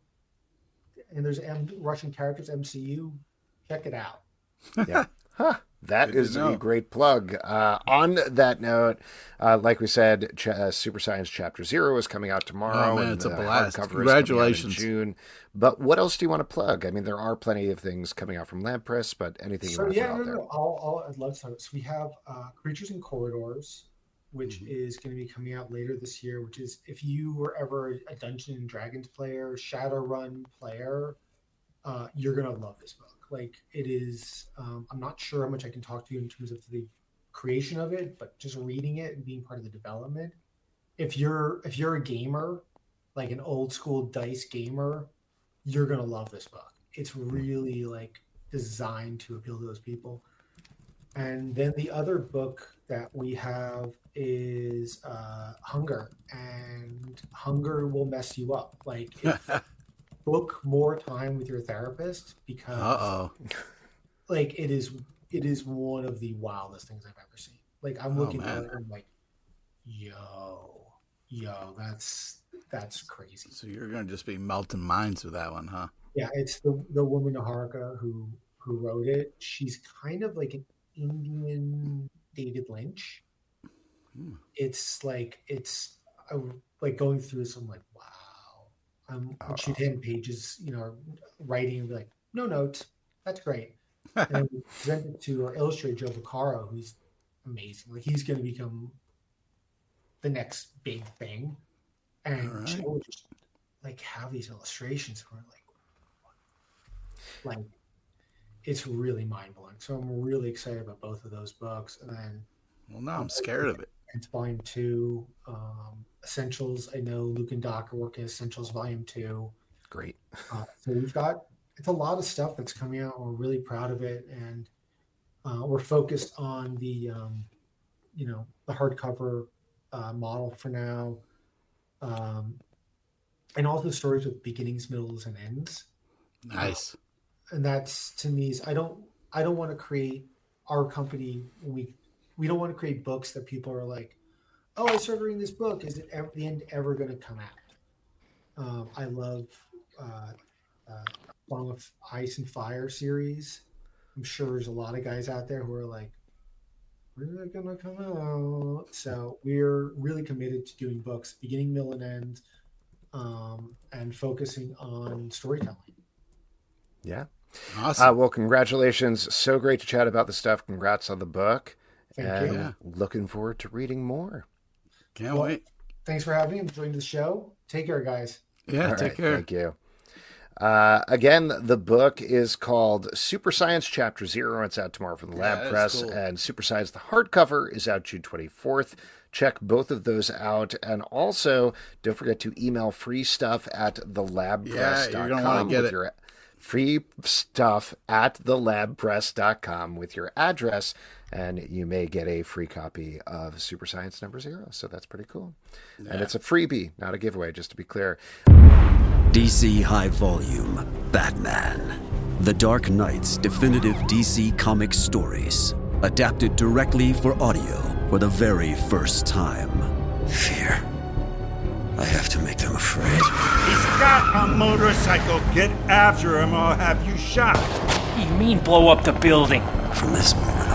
and there's M- Russian characters, M C U, check it out. Yeah. Huh. That Good to is a know. great plug. Uh, on that note, uh, like we said, Ch- uh, Super Science Chapter Zero is coming out tomorrow. Oh, man, and it's a the blast. hardcover is coming out in Congratulations. June. But what else do you want to plug? I mean, there are plenty of things coming out from Lamp Press, but anything you So want to yeah, throw no, out there? no, I'll, I'll, I'd love to. So we have uh, Creatures in Corridors, which Mm-hmm. is going to be coming out later this year. Which is if you were ever a Dungeons and Dragons player, Shadowrun player, uh, you're gonna love this book. Like it is. Um, I'm not sure how much I can talk to you in terms of the creation of it, but just reading it and being part of the development. If you're if you're a gamer, like an old school dice gamer, you're gonna love this book. It's really like designed to appeal to those people. And then the other book that we have is uh, Hunger, and Hunger will mess you up. Like, if, book more time with your therapist because, Uh oh. like, it is it is one of the wildest things I've ever seen. Like, I'm Oh, looking man. at it, and I'm like, yo, yo, that's that's crazy. So you're going to just be melting minds with that one, huh? Yeah, it's the the woman Naharika who who wrote it. She's kind of like an Indian David Lynch. Hmm. It's like it's uh, like going through this. I'm like, wow. I'm oh. shoot ten pages, you know, writing and be like, no notes. That's great. And then we present it to our illustrator Joe Vaccaro, who's amazing. Like he's going to become the next big thing. And right. Joe would just like have these illustrations where like. Like, it's really mind blowing. So I'm really excited about both of those books. And then, well, now I'm scared of it. It's volume two, um, Essentials. I know Luke and Doc are working Essentials volume two. Great. Uh, so we've got it's a lot of stuff that's coming out. We're really proud of it, and uh, we're focused on the, um, you know, the hardcover uh, model for now, um, and also stories with beginnings, middles, and ends. Nice. Uh, And that's to me is I don't I don't want to create our company. We we don't want to create books that people are like, oh, I started reading this book. Is it ever, the end ever going to come out? Um, I love uh, uh, Song of Ice and Fire series. I'm sure there's a lot of guys out there who are like, when is it going to come out? So we're really committed to doing books, beginning, middle, and end, um, and focusing on storytelling. Yeah. Awesome. Uh, well, congratulations. So great to chat about the stuff. Congrats on the book. Thank and you. Yeah. Looking forward to reading more. Can't well, wait. Thanks for having me. I'm enjoying the show. Take care, guys. Yeah, All take right, care. Thank you. Uh, again, the book is called Super Science Chapter Zero. It's out tomorrow from the Lab yeah, Press. Cool. And Super Science, the hardcover, is out June twenty-fourth. Check both of those out. And also, don't forget to email free stuff at the lab press dot com. Yeah, you're going to want to get it. Your free stuff at the lab press dot com with your address, and you may get a free copy of Super Science Number Zero. So that's pretty cool. Yeah. And it's a freebie, not a giveaway, just to be clear. D C High Volume, Batman. The Dark Knight's definitive D C Comics stories, adapted directly for audio for the very first time. Fear. I have to make them afraid. He's got a motorcycle. Get after him or I'll have you shot. You mean blow up the building? From this moment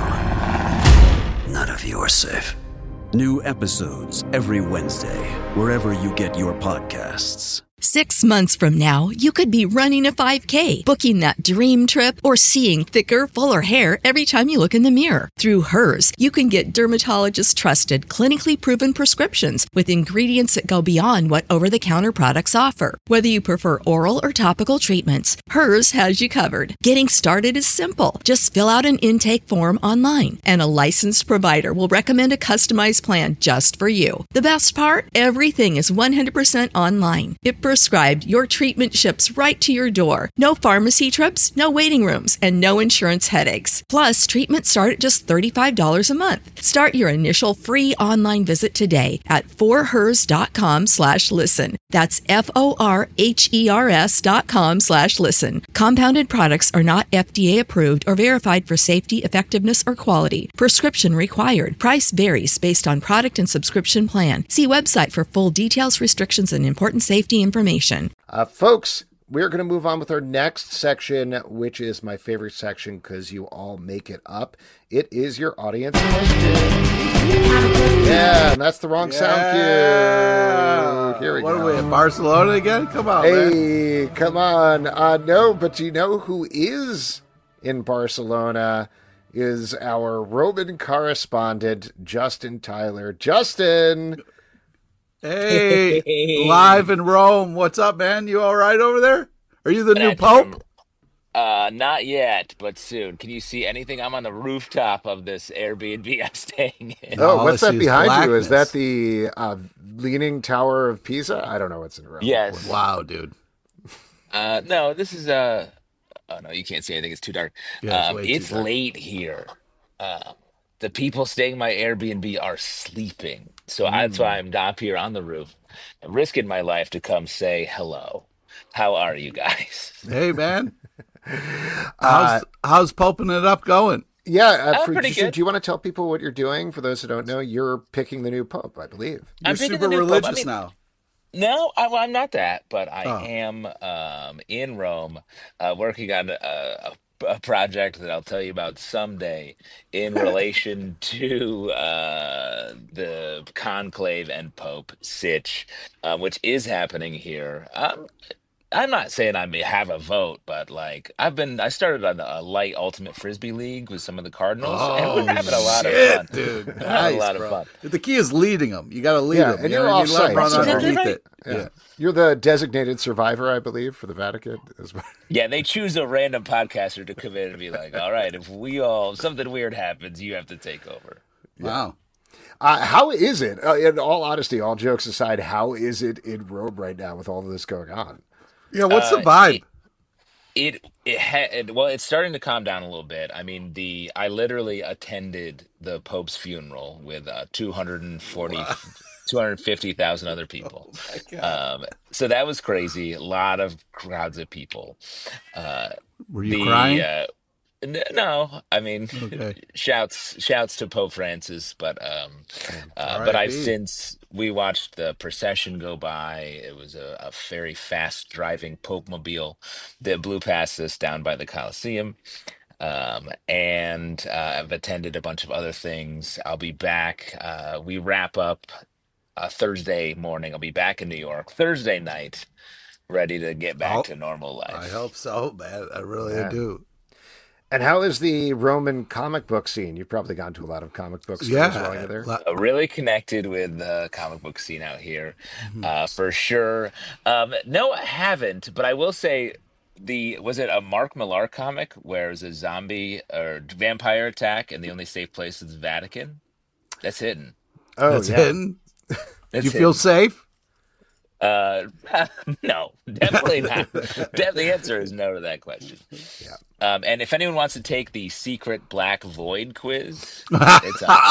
on, none of you are safe. New episodes every Wednesday, wherever you get your podcasts. Six months from now, you could be running a five K, booking that dream trip, or seeing thicker, fuller hair every time you look in the mirror. Through Hers, you can get dermatologist-trusted, clinically proven prescriptions with ingredients that go beyond what over-the-counter products offer. Whether you prefer oral or topical treatments, Hers has you covered. Getting started is simple. Just fill out an intake form online, and a licensed provider will recommend a customized plan just for you. The best part? Everything is one hundred percent online. It prescribed, your treatment ships right to your door. No pharmacy trips, no waiting rooms, and no insurance headaches. Plus, treatments start at just thirty-five dollars a month. Start your initial free online visit today at forhers.com slash listen. That's F-O-R-H-E-R-S dot com slash listen. Compounded products are not F D A approved or verified for safety, effectiveness, or quality. Prescription required. Price varies based on product and subscription plan. See website for full details, restrictions, and important safety information. Uh, folks, we're going to move on with our next section, which is my favorite section because you all make it up. It is your audience question. Yeah, and that's the wrong yeah. sound cue. Here we what go. What are we in Barcelona again? Come on, Hey, man. come on. Uh, no, but you know who is in Barcelona is our Roman correspondent, Justin Tyler. Justin! Hey, live in Rome. What's up, man? You all right over there? Are you the new Pope? Uh, not yet, but soon. Can you see anything? I'm on the rooftop of this Airbnb I'm staying in. Oh, what's that behind you? Is that the uh, Leaning Tower of Pisa? I don't know what's in Rome. Yes. Wow, dude. Uh, no, this is uh oh no, you can't see anything. It's too dark. Yeah, it's um, way it's too dark. late here. Um, the people staying in my Airbnb are sleeping, so Mm. that's why I'm up here on the roof, risking my life to come say hello. How are you guys? Hey, man. Uh, how's how's Poping It Up going? Yeah, uh, Oh, for, pretty do, good. do you want to tell people what you're doing? For those who don't know, you're picking the new Pope, I believe. I'm You're picking super the new Pope. religious I mean, now. No, I, well, I'm not that, but I Oh. am um, in Rome, uh, working on a, a, a project that I'll tell you about someday in relation to uh, the conclave and Pope Sitch, uh, which is happening here. Um, I'm not saying I may have a vote, but like I've been, I started on a light ultimate frisbee league with some of the Cardinals, and we're Oh, having a lot of shit, fun, dude. We're having a Nice, lot bro. of fun. The key is leading them. You got to lead Yeah, them. and you you're know what I mean? Let 'em run offsite, so- underneath Right. it. Yeah. Yeah. You're the designated survivor, I believe, for the Vatican. as well. Yeah, they choose a random podcaster to come in and be like, "All right, if we all if something weird happens, you have to take over." Wow. Uh, how is it, uh, in all honesty, all jokes aside, how is it in Rome right now with all of this going on? Yeah, what's the Uh, vibe? It it had well, it's starting to calm down a little bit. I mean, the I literally attended the Pope's funeral with uh, two hundred forty, two hundred fifty thousand other people. Um, so that was crazy. A lot of crowds of people. Uh, Were you the, crying? Uh, n- no, I mean, Okay. shouts shouts to Pope Francis, but um, uh, but I've R I P. since we watched the procession go by. It was a, a very fast driving Pope mobile that blew past us down by the Colosseum. Um, and uh, I've attended a bunch of other things. I'll be back. Uh, we wrap up uh, Thursday morning. I'll be back in New York Thursday night, ready to get back Oh, to normal life. I hope so, man. I really Yeah. do. And how is the Roman comic book scene? You've probably gone to a lot of comic books Yeah. as well, you there? Lo- Uh, really connected with the comic book scene out here, Mm-hmm. uh, for sure. Um, no, I haven't, but I will say the was it a Mark Millar comic where it was a zombie or vampire attack, and the only safe place is the Vatican? That's hidden. Oh, That's yeah. hidden. That's You feel hidden. safe? Uh, no, definitely not. De- the answer is no to that question. Yeah. Um, and if anyone wants to take the secret Black Void quiz, it's on.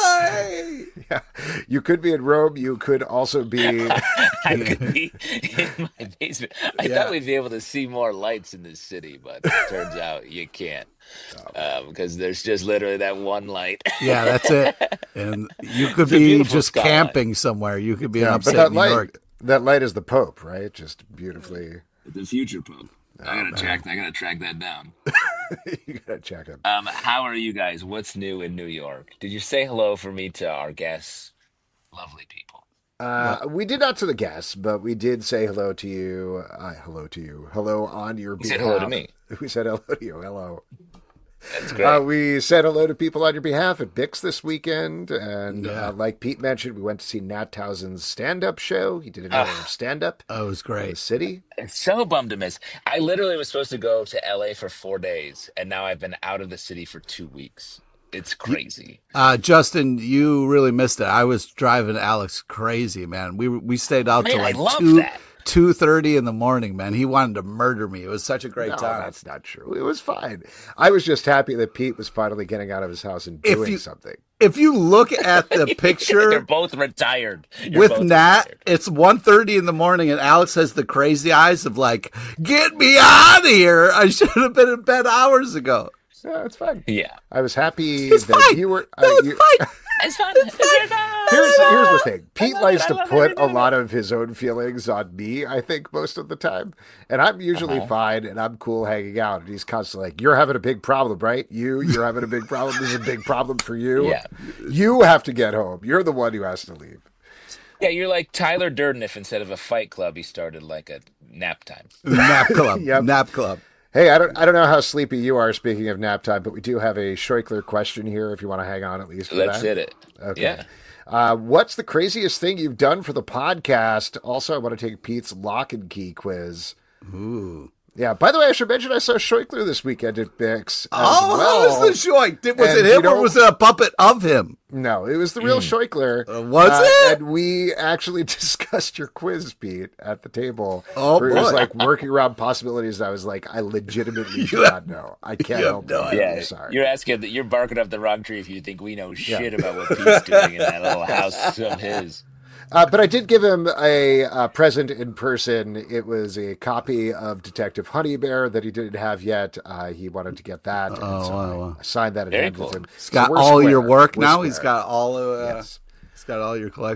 Ay! Yeah. You could be in Rome. You could also be. I could be in my basement. I Yeah. thought we'd be able to see more lights in this city, but it turns out you can't, uh, because there's just literally that one light. Yeah, that's it. And you could It's a be beautiful just skyline. camping somewhere. You could be in Yeah, but upstate that New light, York. that light is the Pope, right? Just beautifully. The future Pope. I gotta track. I gotta track that down. You gotta check him. Um, how are you guys? What's new in New York? Did you say hello for me to our guests? Lovely people. Uh, we did not to the guests, but we did say hello to you. Uh, hello to you. Hello on your You behalf. said hello to me. We said hello to you. Hello. That's great. Uh, we said hello to people on your behalf at Bix this weekend. And Yeah. uh, like Pete mentioned, we went to see Nat Townsend's stand-up show. He did an hour of stand-up Oh, it was in the great. city. It's so bummed to miss. I literally was supposed to go to L A for four days, and now I've been out of the city for two weeks. It's crazy. Uh, Justin, you really missed it. I was driving Alex crazy, man. We we stayed out Man, till I like love two that. two thirty in the morning, man. He wanted to murder me. It was such a great No, time. that's not true. It was fine. I was just happy that Pete was finally getting out of his house and If doing you- something. If you look at the They're picture both retired. You're with both Nat, retired. it's one thirty in the morning, and Alex has the crazy eyes of like, "Get me out of here! I should have been in bed hours ago." Yeah, it's fine. Yeah, I was happy It's that fine. you were. No, uh, it's you- fine. it's fine. It's fine. Here's here's the thing. Pete love likes it. I to love put a everything. lot of his own feelings on me, I think, most of the time. And I'm usually Uh-huh. fine and I'm cool hanging out. And he's constantly like, "You're having a big problem, right? You, you're having a big problem. This is a big problem for you. Yeah. You have to get home. You're the one who has to leave." Yeah, you're like Tyler Durden if instead of a fight club, he started like a nap time. Nap club. Yep. Nap club. Hey, I don't I don't know how sleepy you are, speaking of nap time, but we do have a Schreukler question here if you want to hang on at least for Let's that. hit it. Okay. Yeah. Uh, what's the craziest thing you've done for the podcast? Also, I want to take Pete's lock and key quiz. Ooh. Yeah. By the way, I should mention I saw Schreukler this weekend at Bix. As Oh, well. how was the joint? Did- Was And it you him know- or was it a puppet of him? No, it was the real Schreukler. Uh, was it? And we actually discussed your quiz, Pete, at the table. Oh, where it was boy. like working around possibilities. I was like, I legitimately do not know. I can't you have help no you. idea. I'm Yeah, sorry. you're asking that you're barking up the wrong tree if you think we know shit about what Pete's doing in that little house of his. Uh, but I did give him a, uh present in person. It was a copy of Detective Honey Bear that he didn't have yet. Uh, he wanted to get that. and Oh, so wow, wow. I signed that and Very handed cool. him. He's So got we're all square. your work We're now. square. He's got all of, uh, Yes. he's got all your collection.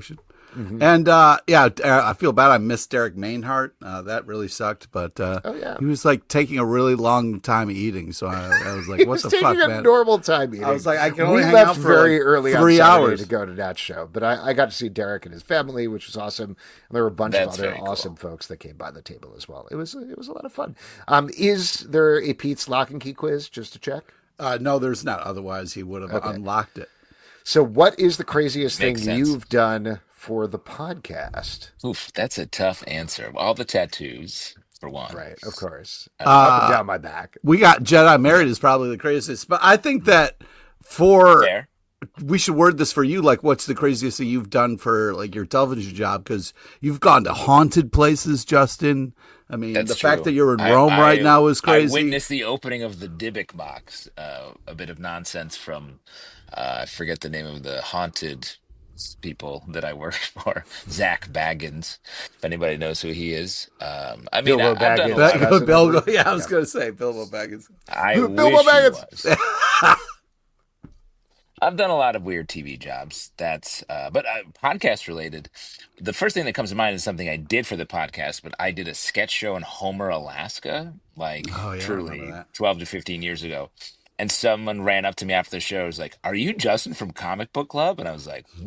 Mm-hmm. And uh, yeah, I feel bad. I missed Derek Mainhart. Uh, that really sucked. But uh, oh, yeah. he was like taking a really long time eating. So I, I was like, "What the fuck, man?" Normal time eating. I was like, I can only we hang left out for very like early three on Saturday hours to go to that show. But I, I got to see Derek and his family, which was awesome. And there were a bunch That's of other cool. awesome folks that came by the table as well. It was it was a lot of fun. Um, is there a Pete's Lock and Key quiz just to check? Uh, no, there's not. Otherwise, he would have Okay. unlocked it. So, what is the craziest Makes thing sense. you've done for the podcast? Oof, that's a tough answer. All the tattoos, for one. Right, of course. Uh, Up and down my back. We got Jedi Married is probably the craziest. But I think that for Fair. we should word this for you. Like, what's the craziest thing you've done for like your television job? Because you've gone to haunted places, Justin. I mean, That's the true. fact that you're in I- Rome I- right now is crazy. I witnessed the opening of the Dybbuk box, uh, a bit of nonsense from, uh, I forget the name of the haunted people that I worked for, Zach Baggins, if anybody knows who he is. Um, I mean, I, Bilbo I've done a Baggins. lot That- of, Bilbo, yeah, I was going to say Bilbo Baggins. I Bilbo wish he Baggins. was. I've done a lot of weird T V jobs. That's, uh, but uh, podcast related. The first thing that comes to mind is something I did for the podcast, but I did a sketch show in Homer, Alaska, like Oh, yeah, I truly remember that. twelve to fifteen years ago. And someone ran up to me after the show, was like, "Are you Justin from Comic Book Club?" And I was like,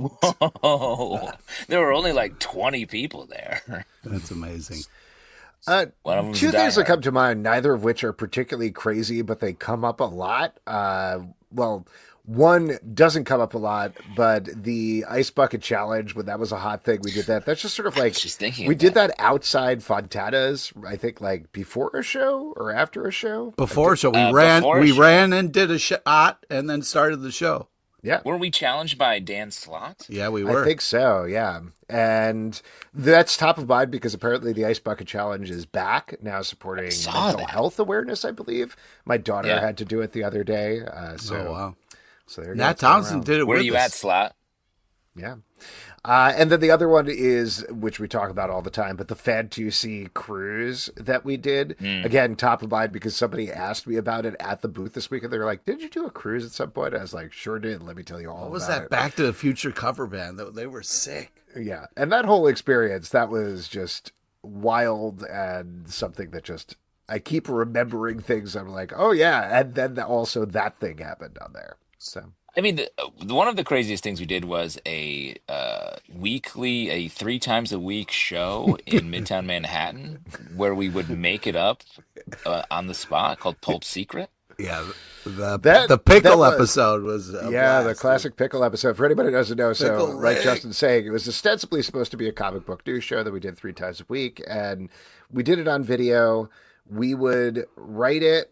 "Whoa!" There were only like twenty people there. That's amazing. Uh, One of them was two a things that diehard. come to mind, neither of which are particularly crazy, but they come up a lot. Uh, well, one doesn't come up a lot, but the Ice Bucket Challenge, when that was a hot thing, we did that. That's just sort of like, was just thinking we of did that outside Fontana's, I think like before a show or after a show. Before show, we Uh, ran, before we show. ran and did a shot, and then started the show. Yeah. Were we challenged by Dan Slott? Yeah, we were. I think so, yeah. And that's top of mind because apparently the Ice Bucket Challenge is back now, supporting saw mental that. health awareness, I believe. My daughter Yeah. had to do it the other day. Uh, so, oh wow. so they're Nat Townsend did it. Where are with you us. at, Slott? Yeah. Uh, and then the other one is, which we talk about all the time, but the Fantasy cruise that we did. Mm. Again, top of mind because somebody asked me about it at the booth this week, and they were like, "Did you do a cruise at some point?" I was like, "Sure did. Let me tell you all What was about that it." Back to the Future cover band? They- They were sick. Yeah. And that whole experience, that was just wild and something that just, I keep remembering things. I'm like, oh, yeah. And then also that thing happened on there. So. I mean, the, the- one of the craziest things we did was a uh, weekly, a three times a week show in Midtown Manhattan where we would make it up uh, on the spot called Pulp Secret. Yeah, the That- the pickle that was- episode was a Yeah, the blast. classic pickle episode. For anybody who doesn't know, so Pickle like Rick. Justin's saying, it was ostensibly supposed to be a comic book news show that we did three times a week, and we did it on video. We would write it,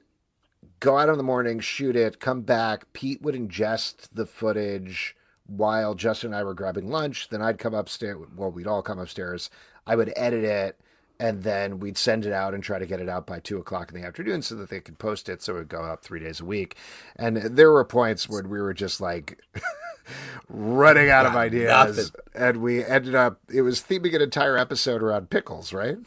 go out in the morning, shoot it, come back. Pete would ingest the footage while Justin and I were grabbing lunch. Then I'd come upstairs. Well, we'd all come upstairs. I would edit it, and then we'd send it out and try to get it out by two o'clock in the afternoon so that they could post it. So it would go up three days a week. And there were points when we were just like running out of Got ideas. nothing. And we ended up, it was theming an entire episode around pickles, right?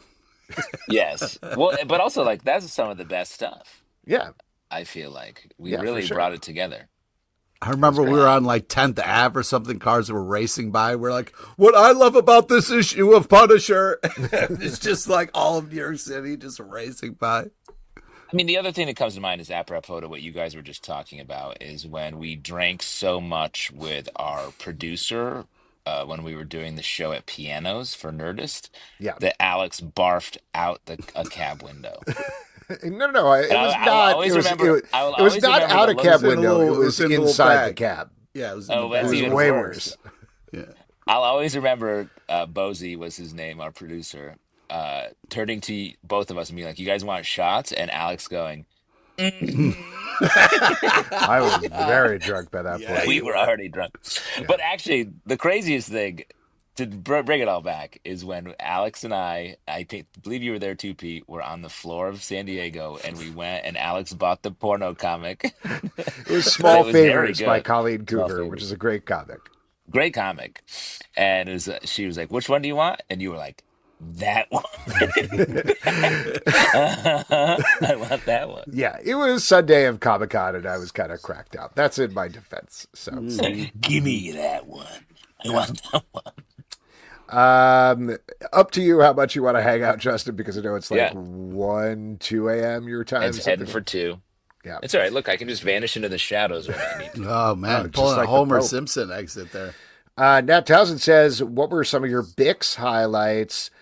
Yes. Well, but also, like, that's some of the best stuff, Yeah. I feel like. We Yeah, for really sure. brought it together. I remember we were on like tenth Ave or something. Cars were racing by. We're like, what I love about this issue of Punisher, it's just like all of New York City just racing by. I mean, the other thing that comes to mind is apropos to what you guys were just talking about is when we drank so much with our producer uh, when we were doing the show at Pianos for Nerdist Yeah. that Alex barfed out the a cab window. No, no, no. It And I- was I will not. always It was, remember- it, I will it was always not remember out the a look- cab It was in a window. little- It it was was in a little inside the bag. cab. Yeah, it was, Oh, in the that's It was back. even way worse. worse. Yeah. I'll always remember uh, Bozy was his name, our producer, uh, turning to both of us and being like, "You guys want shots?" And Alex going, I was very drunk by that point. we were already drunk. But actually, the craziest thing, to br- bring it all back, is when Alex and I, I think, believe you were there too, Pete, were on the floor of San Diego, and we went, and Alex bought the porno comic. It was Small It was very Favors by good. Colleen Small Coover, which Favors. is a great comic. Great comic. And it was, uh, she was like, "Which one do you want?" And you were like, "That one." I want that one. Yeah, it was Sunday of Comic Con, and I was kind of cracked out. That's in my defense. So, Give me that one. I want that one. Um, up to you how much you want to hang out, Justin, because I know it's like Yeah. one, two a.m. your time. It's heading for two. Yeah. It's all right. Look, I can just vanish into the shadows when I need to. Oh, man. Oh, just Pulling like a the Homer Pope. Simpson exit there. Uh, Nat Townsend says, what were some of your Bix highlights?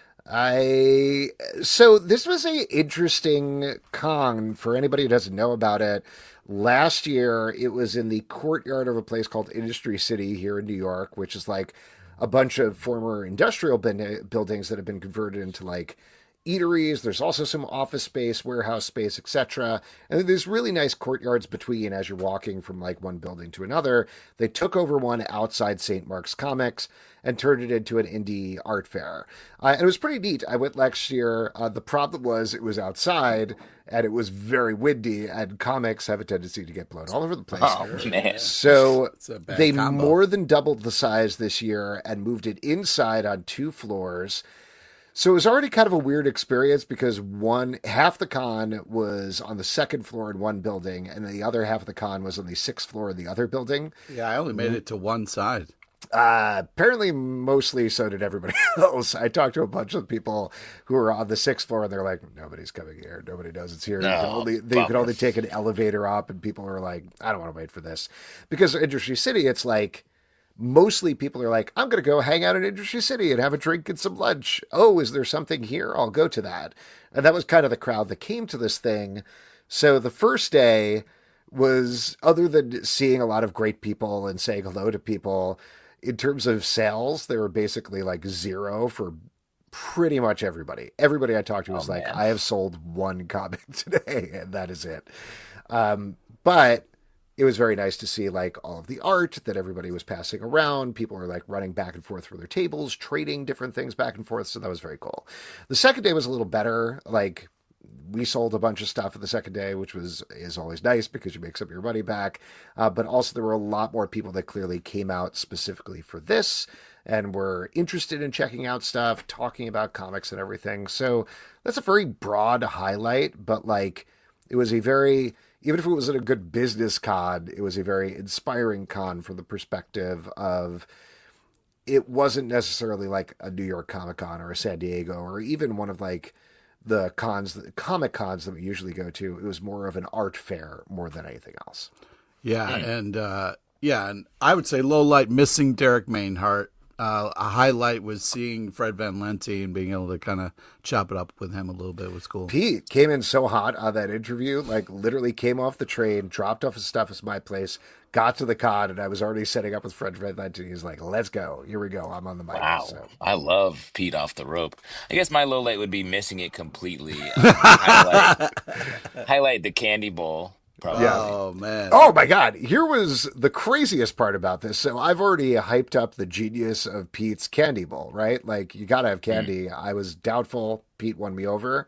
I so this was a interesting con for anybody who doesn't know about it. Last year, it was in the courtyard of a place called Industry City here in New York, which is like a bunch of former industrial bin- buildings that have been converted into like eateries. There's also some office space, warehouse space, et cetera. And there's really nice courtyards between as you're walking from like one building to another. They took over one outside Saint Mark's Comics and turned it into an indie art fair. Uh, and it was pretty neat. I went last year. Uh, the problem was it was outside and it was very windy, and comics have a tendency to get blown all over the place. Oh, man. So It's a bad they combo. more than doubled the size this year and moved it inside on two floors. So it was already kind of a weird experience because one half the con was on the second floor in one building, and the other half of the con was on the sixth floor in the other building. Yeah, I only made it to one side. Uh, apparently, mostly so did everybody else. I talked to a bunch of people who were on the sixth floor, and they're like, "Nobody's coming here. Nobody knows it's here. You can No, only, they bummer. could only take an elevator up." And people are like, "I don't want to wait for this," because Industry City, it's like mostly people are like, "I'm going to go hang out in Industry City and have a drink and some lunch. Oh, is there something here? I'll go to that." And that was kind of the crowd that came to this thing. So the first day was, other than seeing a lot of great people and saying hello to people, in terms of sales, they were basically like zero for pretty much everybody. Everybody I talked to was Oh, like, man. I have sold one comic today, and that is it. Um, but it was very nice to see like all of the art that everybody was passing around. People were like running back and forth for their tables, trading different things back and forth. So that was very cool. The second day was a little better. Like, we sold a bunch of stuff for the second day, which was is always nice because you make some of your money back. Uh, but also there were a lot more people that clearly came out specifically for this and were interested in checking out stuff, talking about comics and everything. So that's a very broad highlight, but like it was a very, even if it wasn't a good business con, it was a very inspiring con from the perspective of it wasn't necessarily like a New York Comic Con or a San Diego or even one of like the cons, the comic cons that we usually go to. It was more of an art fair more than anything else. Yeah, and uh, yeah, and I would say low light missing Derek Mainhart. Uh, a highlight was seeing Fred Van Lente and being able to kind of chop it up with him a little bit was cool. Pete came in so hot on that interview, like literally came off the train, dropped off his stuff at my place, got to the con, and I was already setting up with Fred Van Lente. He's like, "Let's go. Here we go. I'm on the mic." Wow. So. I love Pete off the rope. I guess my low light would be missing it completely. Uh, highlight, highlight the candy bowl. Probably. Yeah. Oh, man. Oh, my God. Here was the craziest part about this. So I've already hyped up the genius of Pete's candy bowl, right? Like, you got to have candy. Mm. I was doubtful. Pete won me over.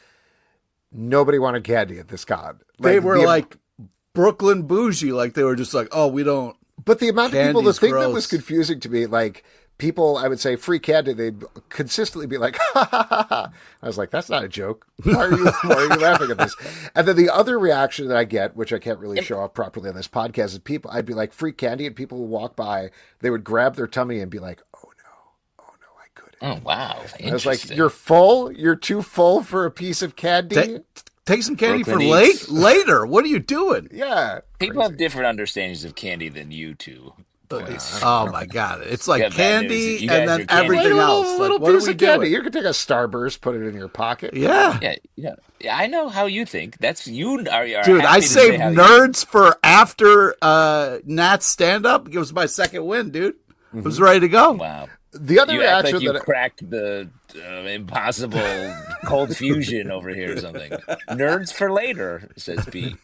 Nobody wanted candy at this con. They like, were the, like Brooklyn bougie. Like, they were just like, oh, we don't. But the amount of people, the thing gross. that was confusing to me, like, people, I would say free candy, they'd consistently be like, ha, ha, ha, ha. I was like, that's not a joke. Why are you, why are you laughing at this? And then the other reaction that I get, which I can't really show off properly on this podcast, is people, I'd be like, free candy, and people would walk by, they would grab their tummy and be like, oh no, oh no, I couldn't. Oh, wow. I was like, you're full? You're too full for a piece of candy? Take, take some candy Brooklyn for late, eats. later. What are you doing? Yeah. People crazy. have different understandings of candy than you two. Oh my God! It's like You got bad news. candy You guys and then are candy. everything Like a else. little, Like, little what are piece we of candy. doing? You could take a Starburst, put it in your pocket. Yeah, Yeah, yeah, yeah. I know how you think. That's you are, are dude. happy I to saved say how you- nerds for after uh, Nat's stand up. It was my second win, dude. Mm-hmm. It was ready to go. Wow. The other You act reaction like you that cracked the uh, impossible cold fusion over here or something. Nerds for later, says Pete.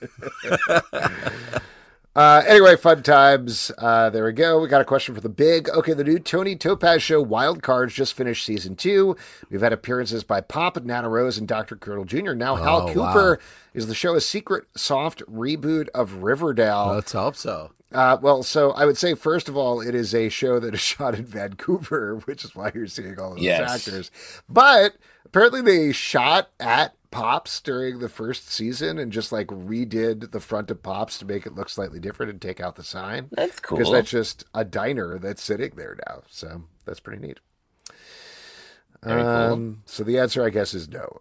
Uh, anyway, fun times. Uh, there we go. We got a question for the big. Okay, the new Tony Topaz show, Wild Cards, just finished season two. We've had appearances by Pop and Nana Rose and Doctor Curdle Junior Now Hal Oh, Cooper wow. is the show's secret soft reboot of Riverdale. Let's hope so. Uh, well, so I would say, first of all, it is a show that is shot in Vancouver, which is why you're seeing all of those Yes. actors. But apparently they shot at Pops during the first season and just like redid the front of Pops to make it look slightly different and take out the sign. That's cool. Because that's just a diner that's sitting there now. So that's pretty neat. Very cool. Um, so the answer, I guess, is no.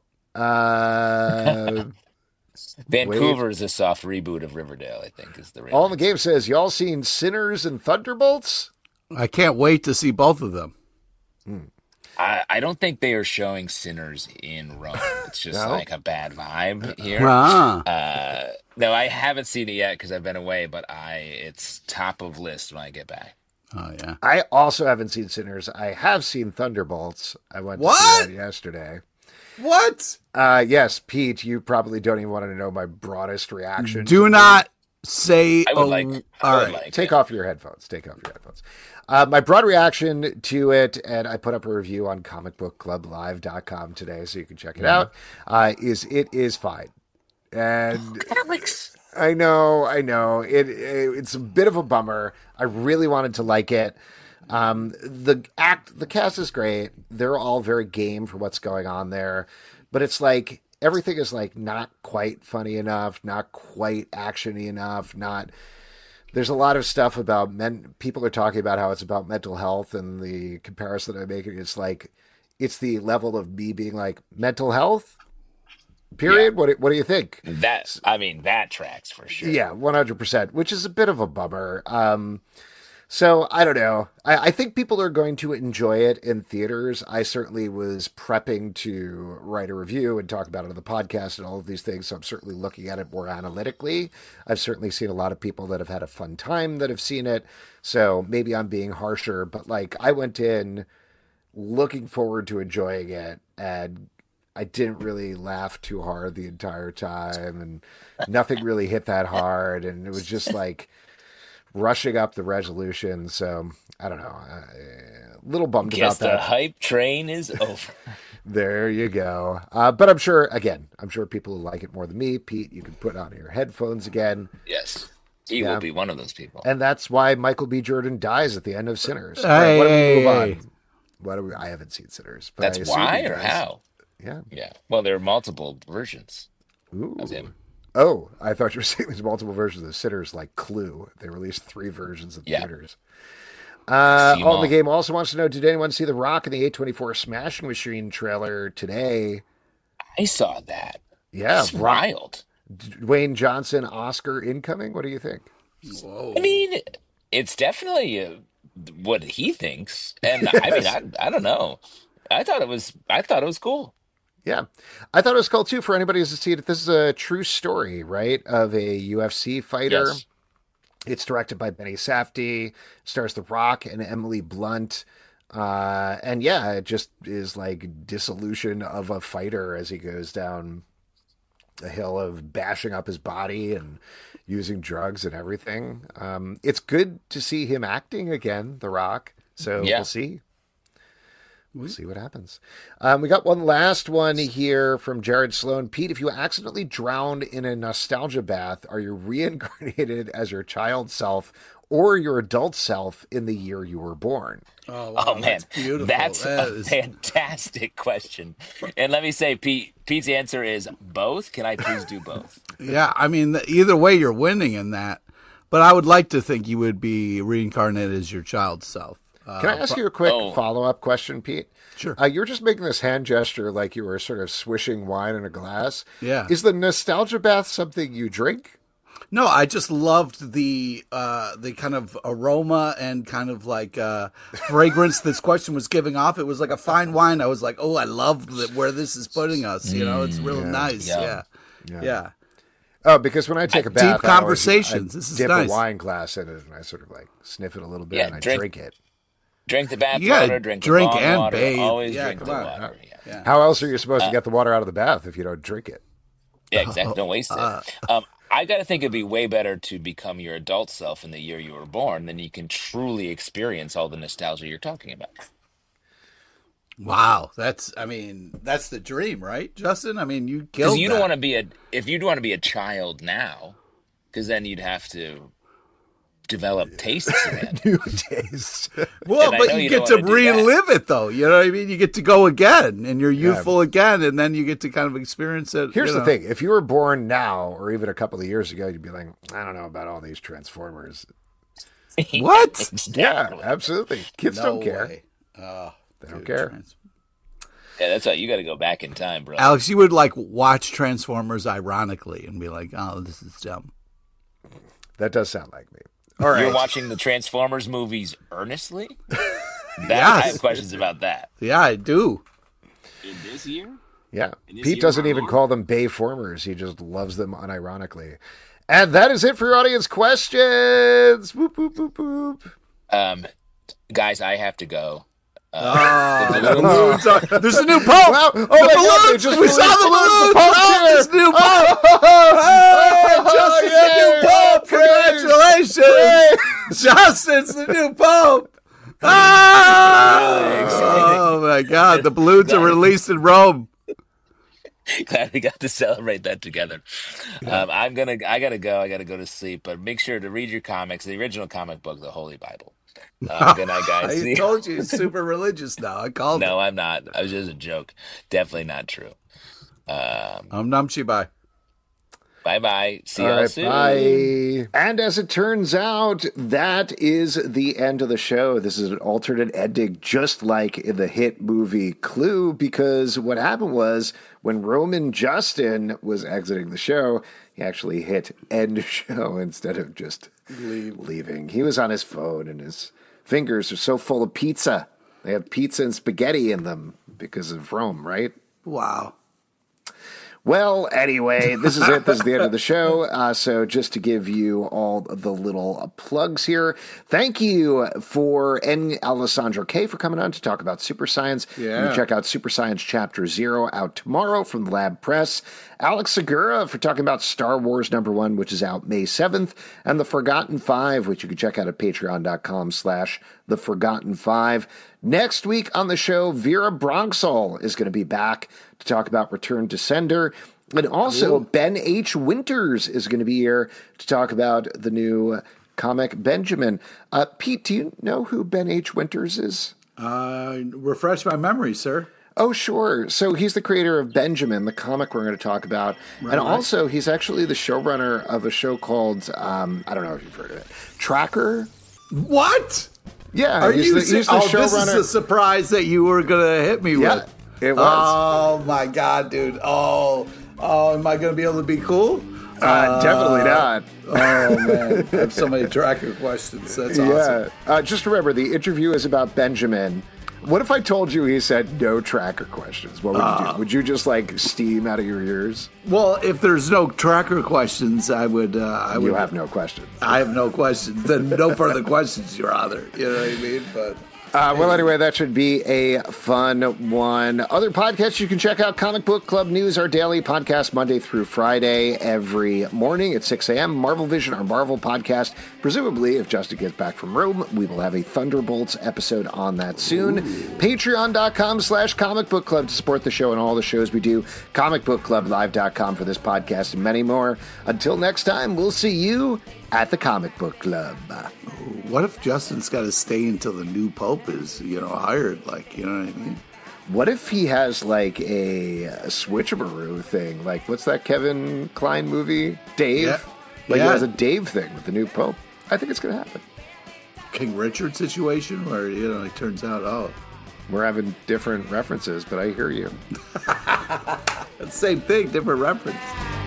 Uh, Vancouver is a soft reboot of Riverdale, I think, is the All in real the Game says, y'all seen Sinners and Thunderbolts? I can't wait to see both of them. Hmm. I, I don't think they are showing Sinners in Rome. It's just No? like a bad vibe here. Ah. Uh, no, I haven't seen it yet because I've been away, but I it's top of list when I get back. Oh, yeah. I also haven't seen Sinners. I have seen Thunderbolts. I went to What? see that yesterday. What? Uh, yes, Pete, you probably don't even want to know my broadest reaction. Do not say. I would oh, like. I all would right. like Take it. off your headphones. Take off your headphones. Uh, my broad reaction to it, and I put up a review on comic book club live dot com today, so you can check it out, uh, is it is fine. And Alex. I know, I know. It, it it's a bit of a bummer. I really wanted to like it. Um, the act, the cast is great. They're all very game for what's going on there, but it's like everything is like not quite funny enough, not quite actiony enough, not. There's a lot of stuff about men. People are talking about how it's about mental health, and the comparison I'm making is like, it's the level of me being like mental health. Period. Yeah. What What do you think? That I mean, that tracks for sure. Yeah, one hundred percent. Which is a bit of a bummer. Um, so I don't know. I, I think people are going to enjoy it in theaters. I certainly was prepping to write a review and talk about it on the podcast and all of these things. So I'm certainly looking at it more analytically. I've certainly seen a lot of people that have had a fun time that have seen it. So maybe I'm being harsher, but like I went in looking forward to enjoying it, and I didn't really laugh too hard the entire time, and nothing really hit that hard. And it was just like rushing up the resolution. So I don't know. A little bummed Guess about that. the hype train is over. There you go. Uh, but I'm sure, again, I'm sure people will like it more than me. Pete, you can put on your headphones again. Yes, he Yeah. will be one of those people. And that's why Michael B. Jordan dies at the end of Sinners. Hey. All right, why don't we move on? Why do we, I haven't seen Sinners. But I That's assume why he or does. how? Yeah. Yeah. Well, there are multiple versions Ooh. of him. Oh, I thought you were saying there's multiple versions of Sinners like Clue. They released three versions in Yeah. theaters. Uh, See 'em All in the all. Game also wants to know, did anyone see The Rock in the A twenty-four Smashing Machine trailer today? I saw that. Yeah. It's Rock- wild. Dwayne Johnson, Oscar incoming? What do you think? Whoa. I mean, it's definitely uh, what he thinks, and I mean, I, I don't know. I thought it was, I thought it was cool. Yeah. I thought it was cool, too, for anybody who's seen it. This is a true story, right, of a U F C fighter. Yes. It's directed by Benny Safdie, stars The Rock and Emily Blunt. Uh, and yeah, it just is like dissolution of a fighter as he goes down a hill of bashing up his body and using drugs and everything. Um, it's good to see him acting again, The Rock. So Yeah. we'll see. We'll see what happens. Um, we got one last one here from Jared Sloan. Pete, if you accidentally drowned in a nostalgia bath, are you reincarnated as your child self or your adult self in the year you were born? Oh, wow, Oh man, that's beautiful. that's That a is- fantastic question. And let me say, Pete, Pete's answer is both. Can I please do both? Yeah, I mean, the- either way, you're winning in that. But I would like to think you would be reincarnated as your child self. Uh, Can I ask you a quick oh. follow-up question, Pete? Sure. Uh, you were just making this hand gesture like you were sort of swishing wine in a glass. Yeah. Is the nostalgia bath something you drink? No, I just loved the uh, the kind of aroma and kind of like uh, fragrance this question was giving off. It was like a fine wine. I was like, oh, I love the, where this is putting us. You know, it's real yeah. nice. Yum. Yeah. Yeah. Yeah. Oh, because when I take a Deep bath, I always- conversations. I This is dip nice. a wine glass in it and I sort of like sniff it a little bit Yeah, and I drink- drink it. Drink the bath You gotta water, drink, drink the bong and water, bathe. always Yeah, drink come the on. water. Yeah. Yeah. How else are you supposed Uh, to get the water out of the bath if you don't drink it? Yeah, exactly. Don't waste it. Uh, um, I got to think it'd be way better to become your adult self in the year you were born, then you can truly experience all the nostalgia you're talking about. Wow, that's I mean that's the dream, right, Justin? I mean you Because killed you that. don't want to be a if you'd want to be a child now, because then you'd have to develop tastes again. New taste. Well, And I but know you, you get don't to wanna do that. relive it, though. You know what I mean? You get to go again, and you're youthful again, and then you get to kind of experience it. Here's you the know. thing. If you were born now or even a couple of years ago, you'd be like, I don't know about all these Transformers. What? Exactly. Yeah, absolutely. Kids No don't care. way. Oh, They don't dude, care. trans- Yeah, that's right. You got to go back in time, bro. Alex, you would like watch Transformers ironically and be like, "Oh, this is dumb." That does sound like me. All right. You're watching the Transformers movies earnestly? That, Yes. I have questions about that. Yeah, I do. In this year? Yeah. In this Pete year, doesn't my even lord? call them Bayformers. He just loves them unironically. And that is it for your audience questions. Whoop, whoop, whoop, whoop. Um, guys, I have to go. Uh, the the balloons- balloons are- there's a new pope. Wow. Oh, the my God, they balloons. just We saw released the balloons. The Pope's Oh, here. there's a new pope. Oh, Oh, Justin's yay. the new pope. Congratulations. Justin's the new pope. Ah! Oh, my God. The balloons are released in Rome. Glad we got to celebrate that together. Um, I'm gonna, I gotta go. I gotta go to sleep. But make sure to read your comics, the original comic book, the Holy Bible. Um, good night, guys. I See you. told you he's super religious now. I called No, him. I'm not. I was just a joke. Definitely not true. Um, I'm Namchi. Bye. bye bye. See All y'all right, soon. bye. And as it turns out, that is the end of the show. This is an alternate ending, just like in the hit movie Clue, because what happened was when Roman Justin was exiting the show, he actually hit end show instead of just Leave. leaving. He was on his phone, and his fingers are so full of pizza. They have pizza and spaghetti in them because of Rome, right? Wow. Well, anyway, this is it. This is the end of the show. Uh, so just to give you all the little uh, plugs here, thank you for N. Alessandro K. for coming on to talk about Super Science. Yeah. You can check out Super Science Chapter Zero out tomorrow from the Lab Press. Alex Segura for talking about Star Wars Number One, which is out May seventh, and The Forgotten Five, which you can check out at patreon.com slash The Forgotten Five. Next week on the show, Vera Bronxall is going to be back to talk about Return to Sender. And also, Cool. Ben H. Winters is going to be here to talk about the new comic Benjamin. Uh, Pete, do you know who Ben H. Winters is? Uh, refresh my memory, sir. Oh, sure. So he's the creator of Benjamin, the comic we're going to talk about. Right, and right. also, he's actually the showrunner of a show called, um, I don't know if you've heard of it, Tracker. What? Yeah. Are he's you the, se- he's the Oh, this showrunner. is a surprise that you were going to hit me Yeah, with. it was. Oh, my God, dude. Oh, oh, am I going to be able to be cool? Uh, definitely not. Oh, man. I have so many tracker questions. That's awesome. Yeah. Uh, just remember, the interview is about Benjamin. What if I told you he said no tracker questions? What would you Uh. do? Would you just like steam out of your ears? Well, if there's no tracker questions, I would. Uh, I would You have no questions. I have no questions. Then no further questions, Your Honor. You know what I mean? But Uh, well, anyway, that should be a fun one. Other podcasts you can check out: Comic Book Club News, our daily podcast Monday through Friday, every morning at six a.m. Marvel Vision, our Marvel podcast. Presumably, if Justin gets back from Rome, we will have a Thunderbolts episode on that soon. Patreon.com slash Comic Book Club to support the show and all the shows we do. comic book club live dot com for this podcast and many more. Until next time, we'll see you at the Comic Book Club. what if Justin's got to stay until the new pope is, you know, hired? Like, you know what I mean? What if he has like a, a switcheroo thing? Like, what's that Kevin Kline movie? Dave? Yeah. Like, Yeah. he has a Dave thing with the new Pope. I think it's going to happen. King Richard situation where, you know, it turns out, oh, We're having different references, but I hear you. it's the same thing, different reference.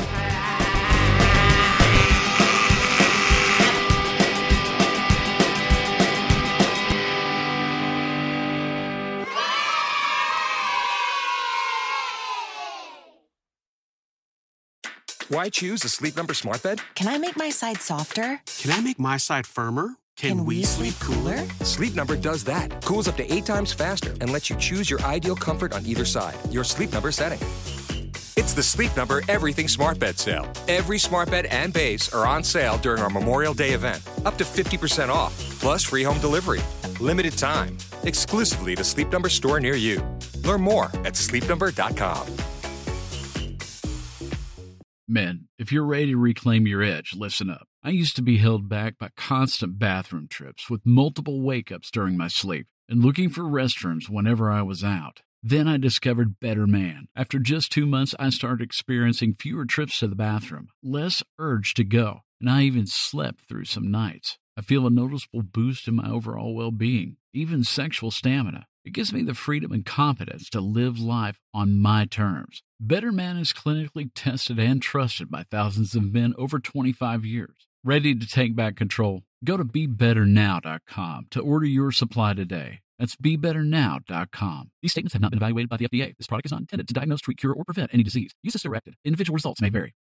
Why choose a Sleep Number smart bed? Can I make my side softer? Can I make my side firmer? Can, Can we sleep cooler? Sleep Number does that. Cools up to eight times faster and lets you choose your ideal comfort on either side. Your Sleep Number setting. It's the Sleep Number Everything Smart Bed sale. Every smart bed and base are on sale during our Memorial Day event. Up to fifty percent off, plus free home delivery. Limited time. Exclusively to Sleep Number store near you. Learn more at sleep number dot com. Men, if you're ready to reclaim your edge, listen up. I used to be held back by constant bathroom trips with multiple wake-ups during my sleep and looking for restrooms whenever I was out. Then I discovered Better Man. After just two months, I started experiencing fewer trips to the bathroom, less urge to go, and I even slept through some nights. I feel a noticeable boost in my overall well-being, even sexual stamina. It gives me the freedom and confidence to live life on my terms. Better Man is clinically tested and trusted by thousands of men over twenty-five years. Ready to take back control? Go to be better now dot com to order your supply today. That's be better now dot com. These statements have not been evaluated by the F D A. This product is not intended to diagnose, treat, cure, or prevent any disease. Use as directed. Individual results may vary.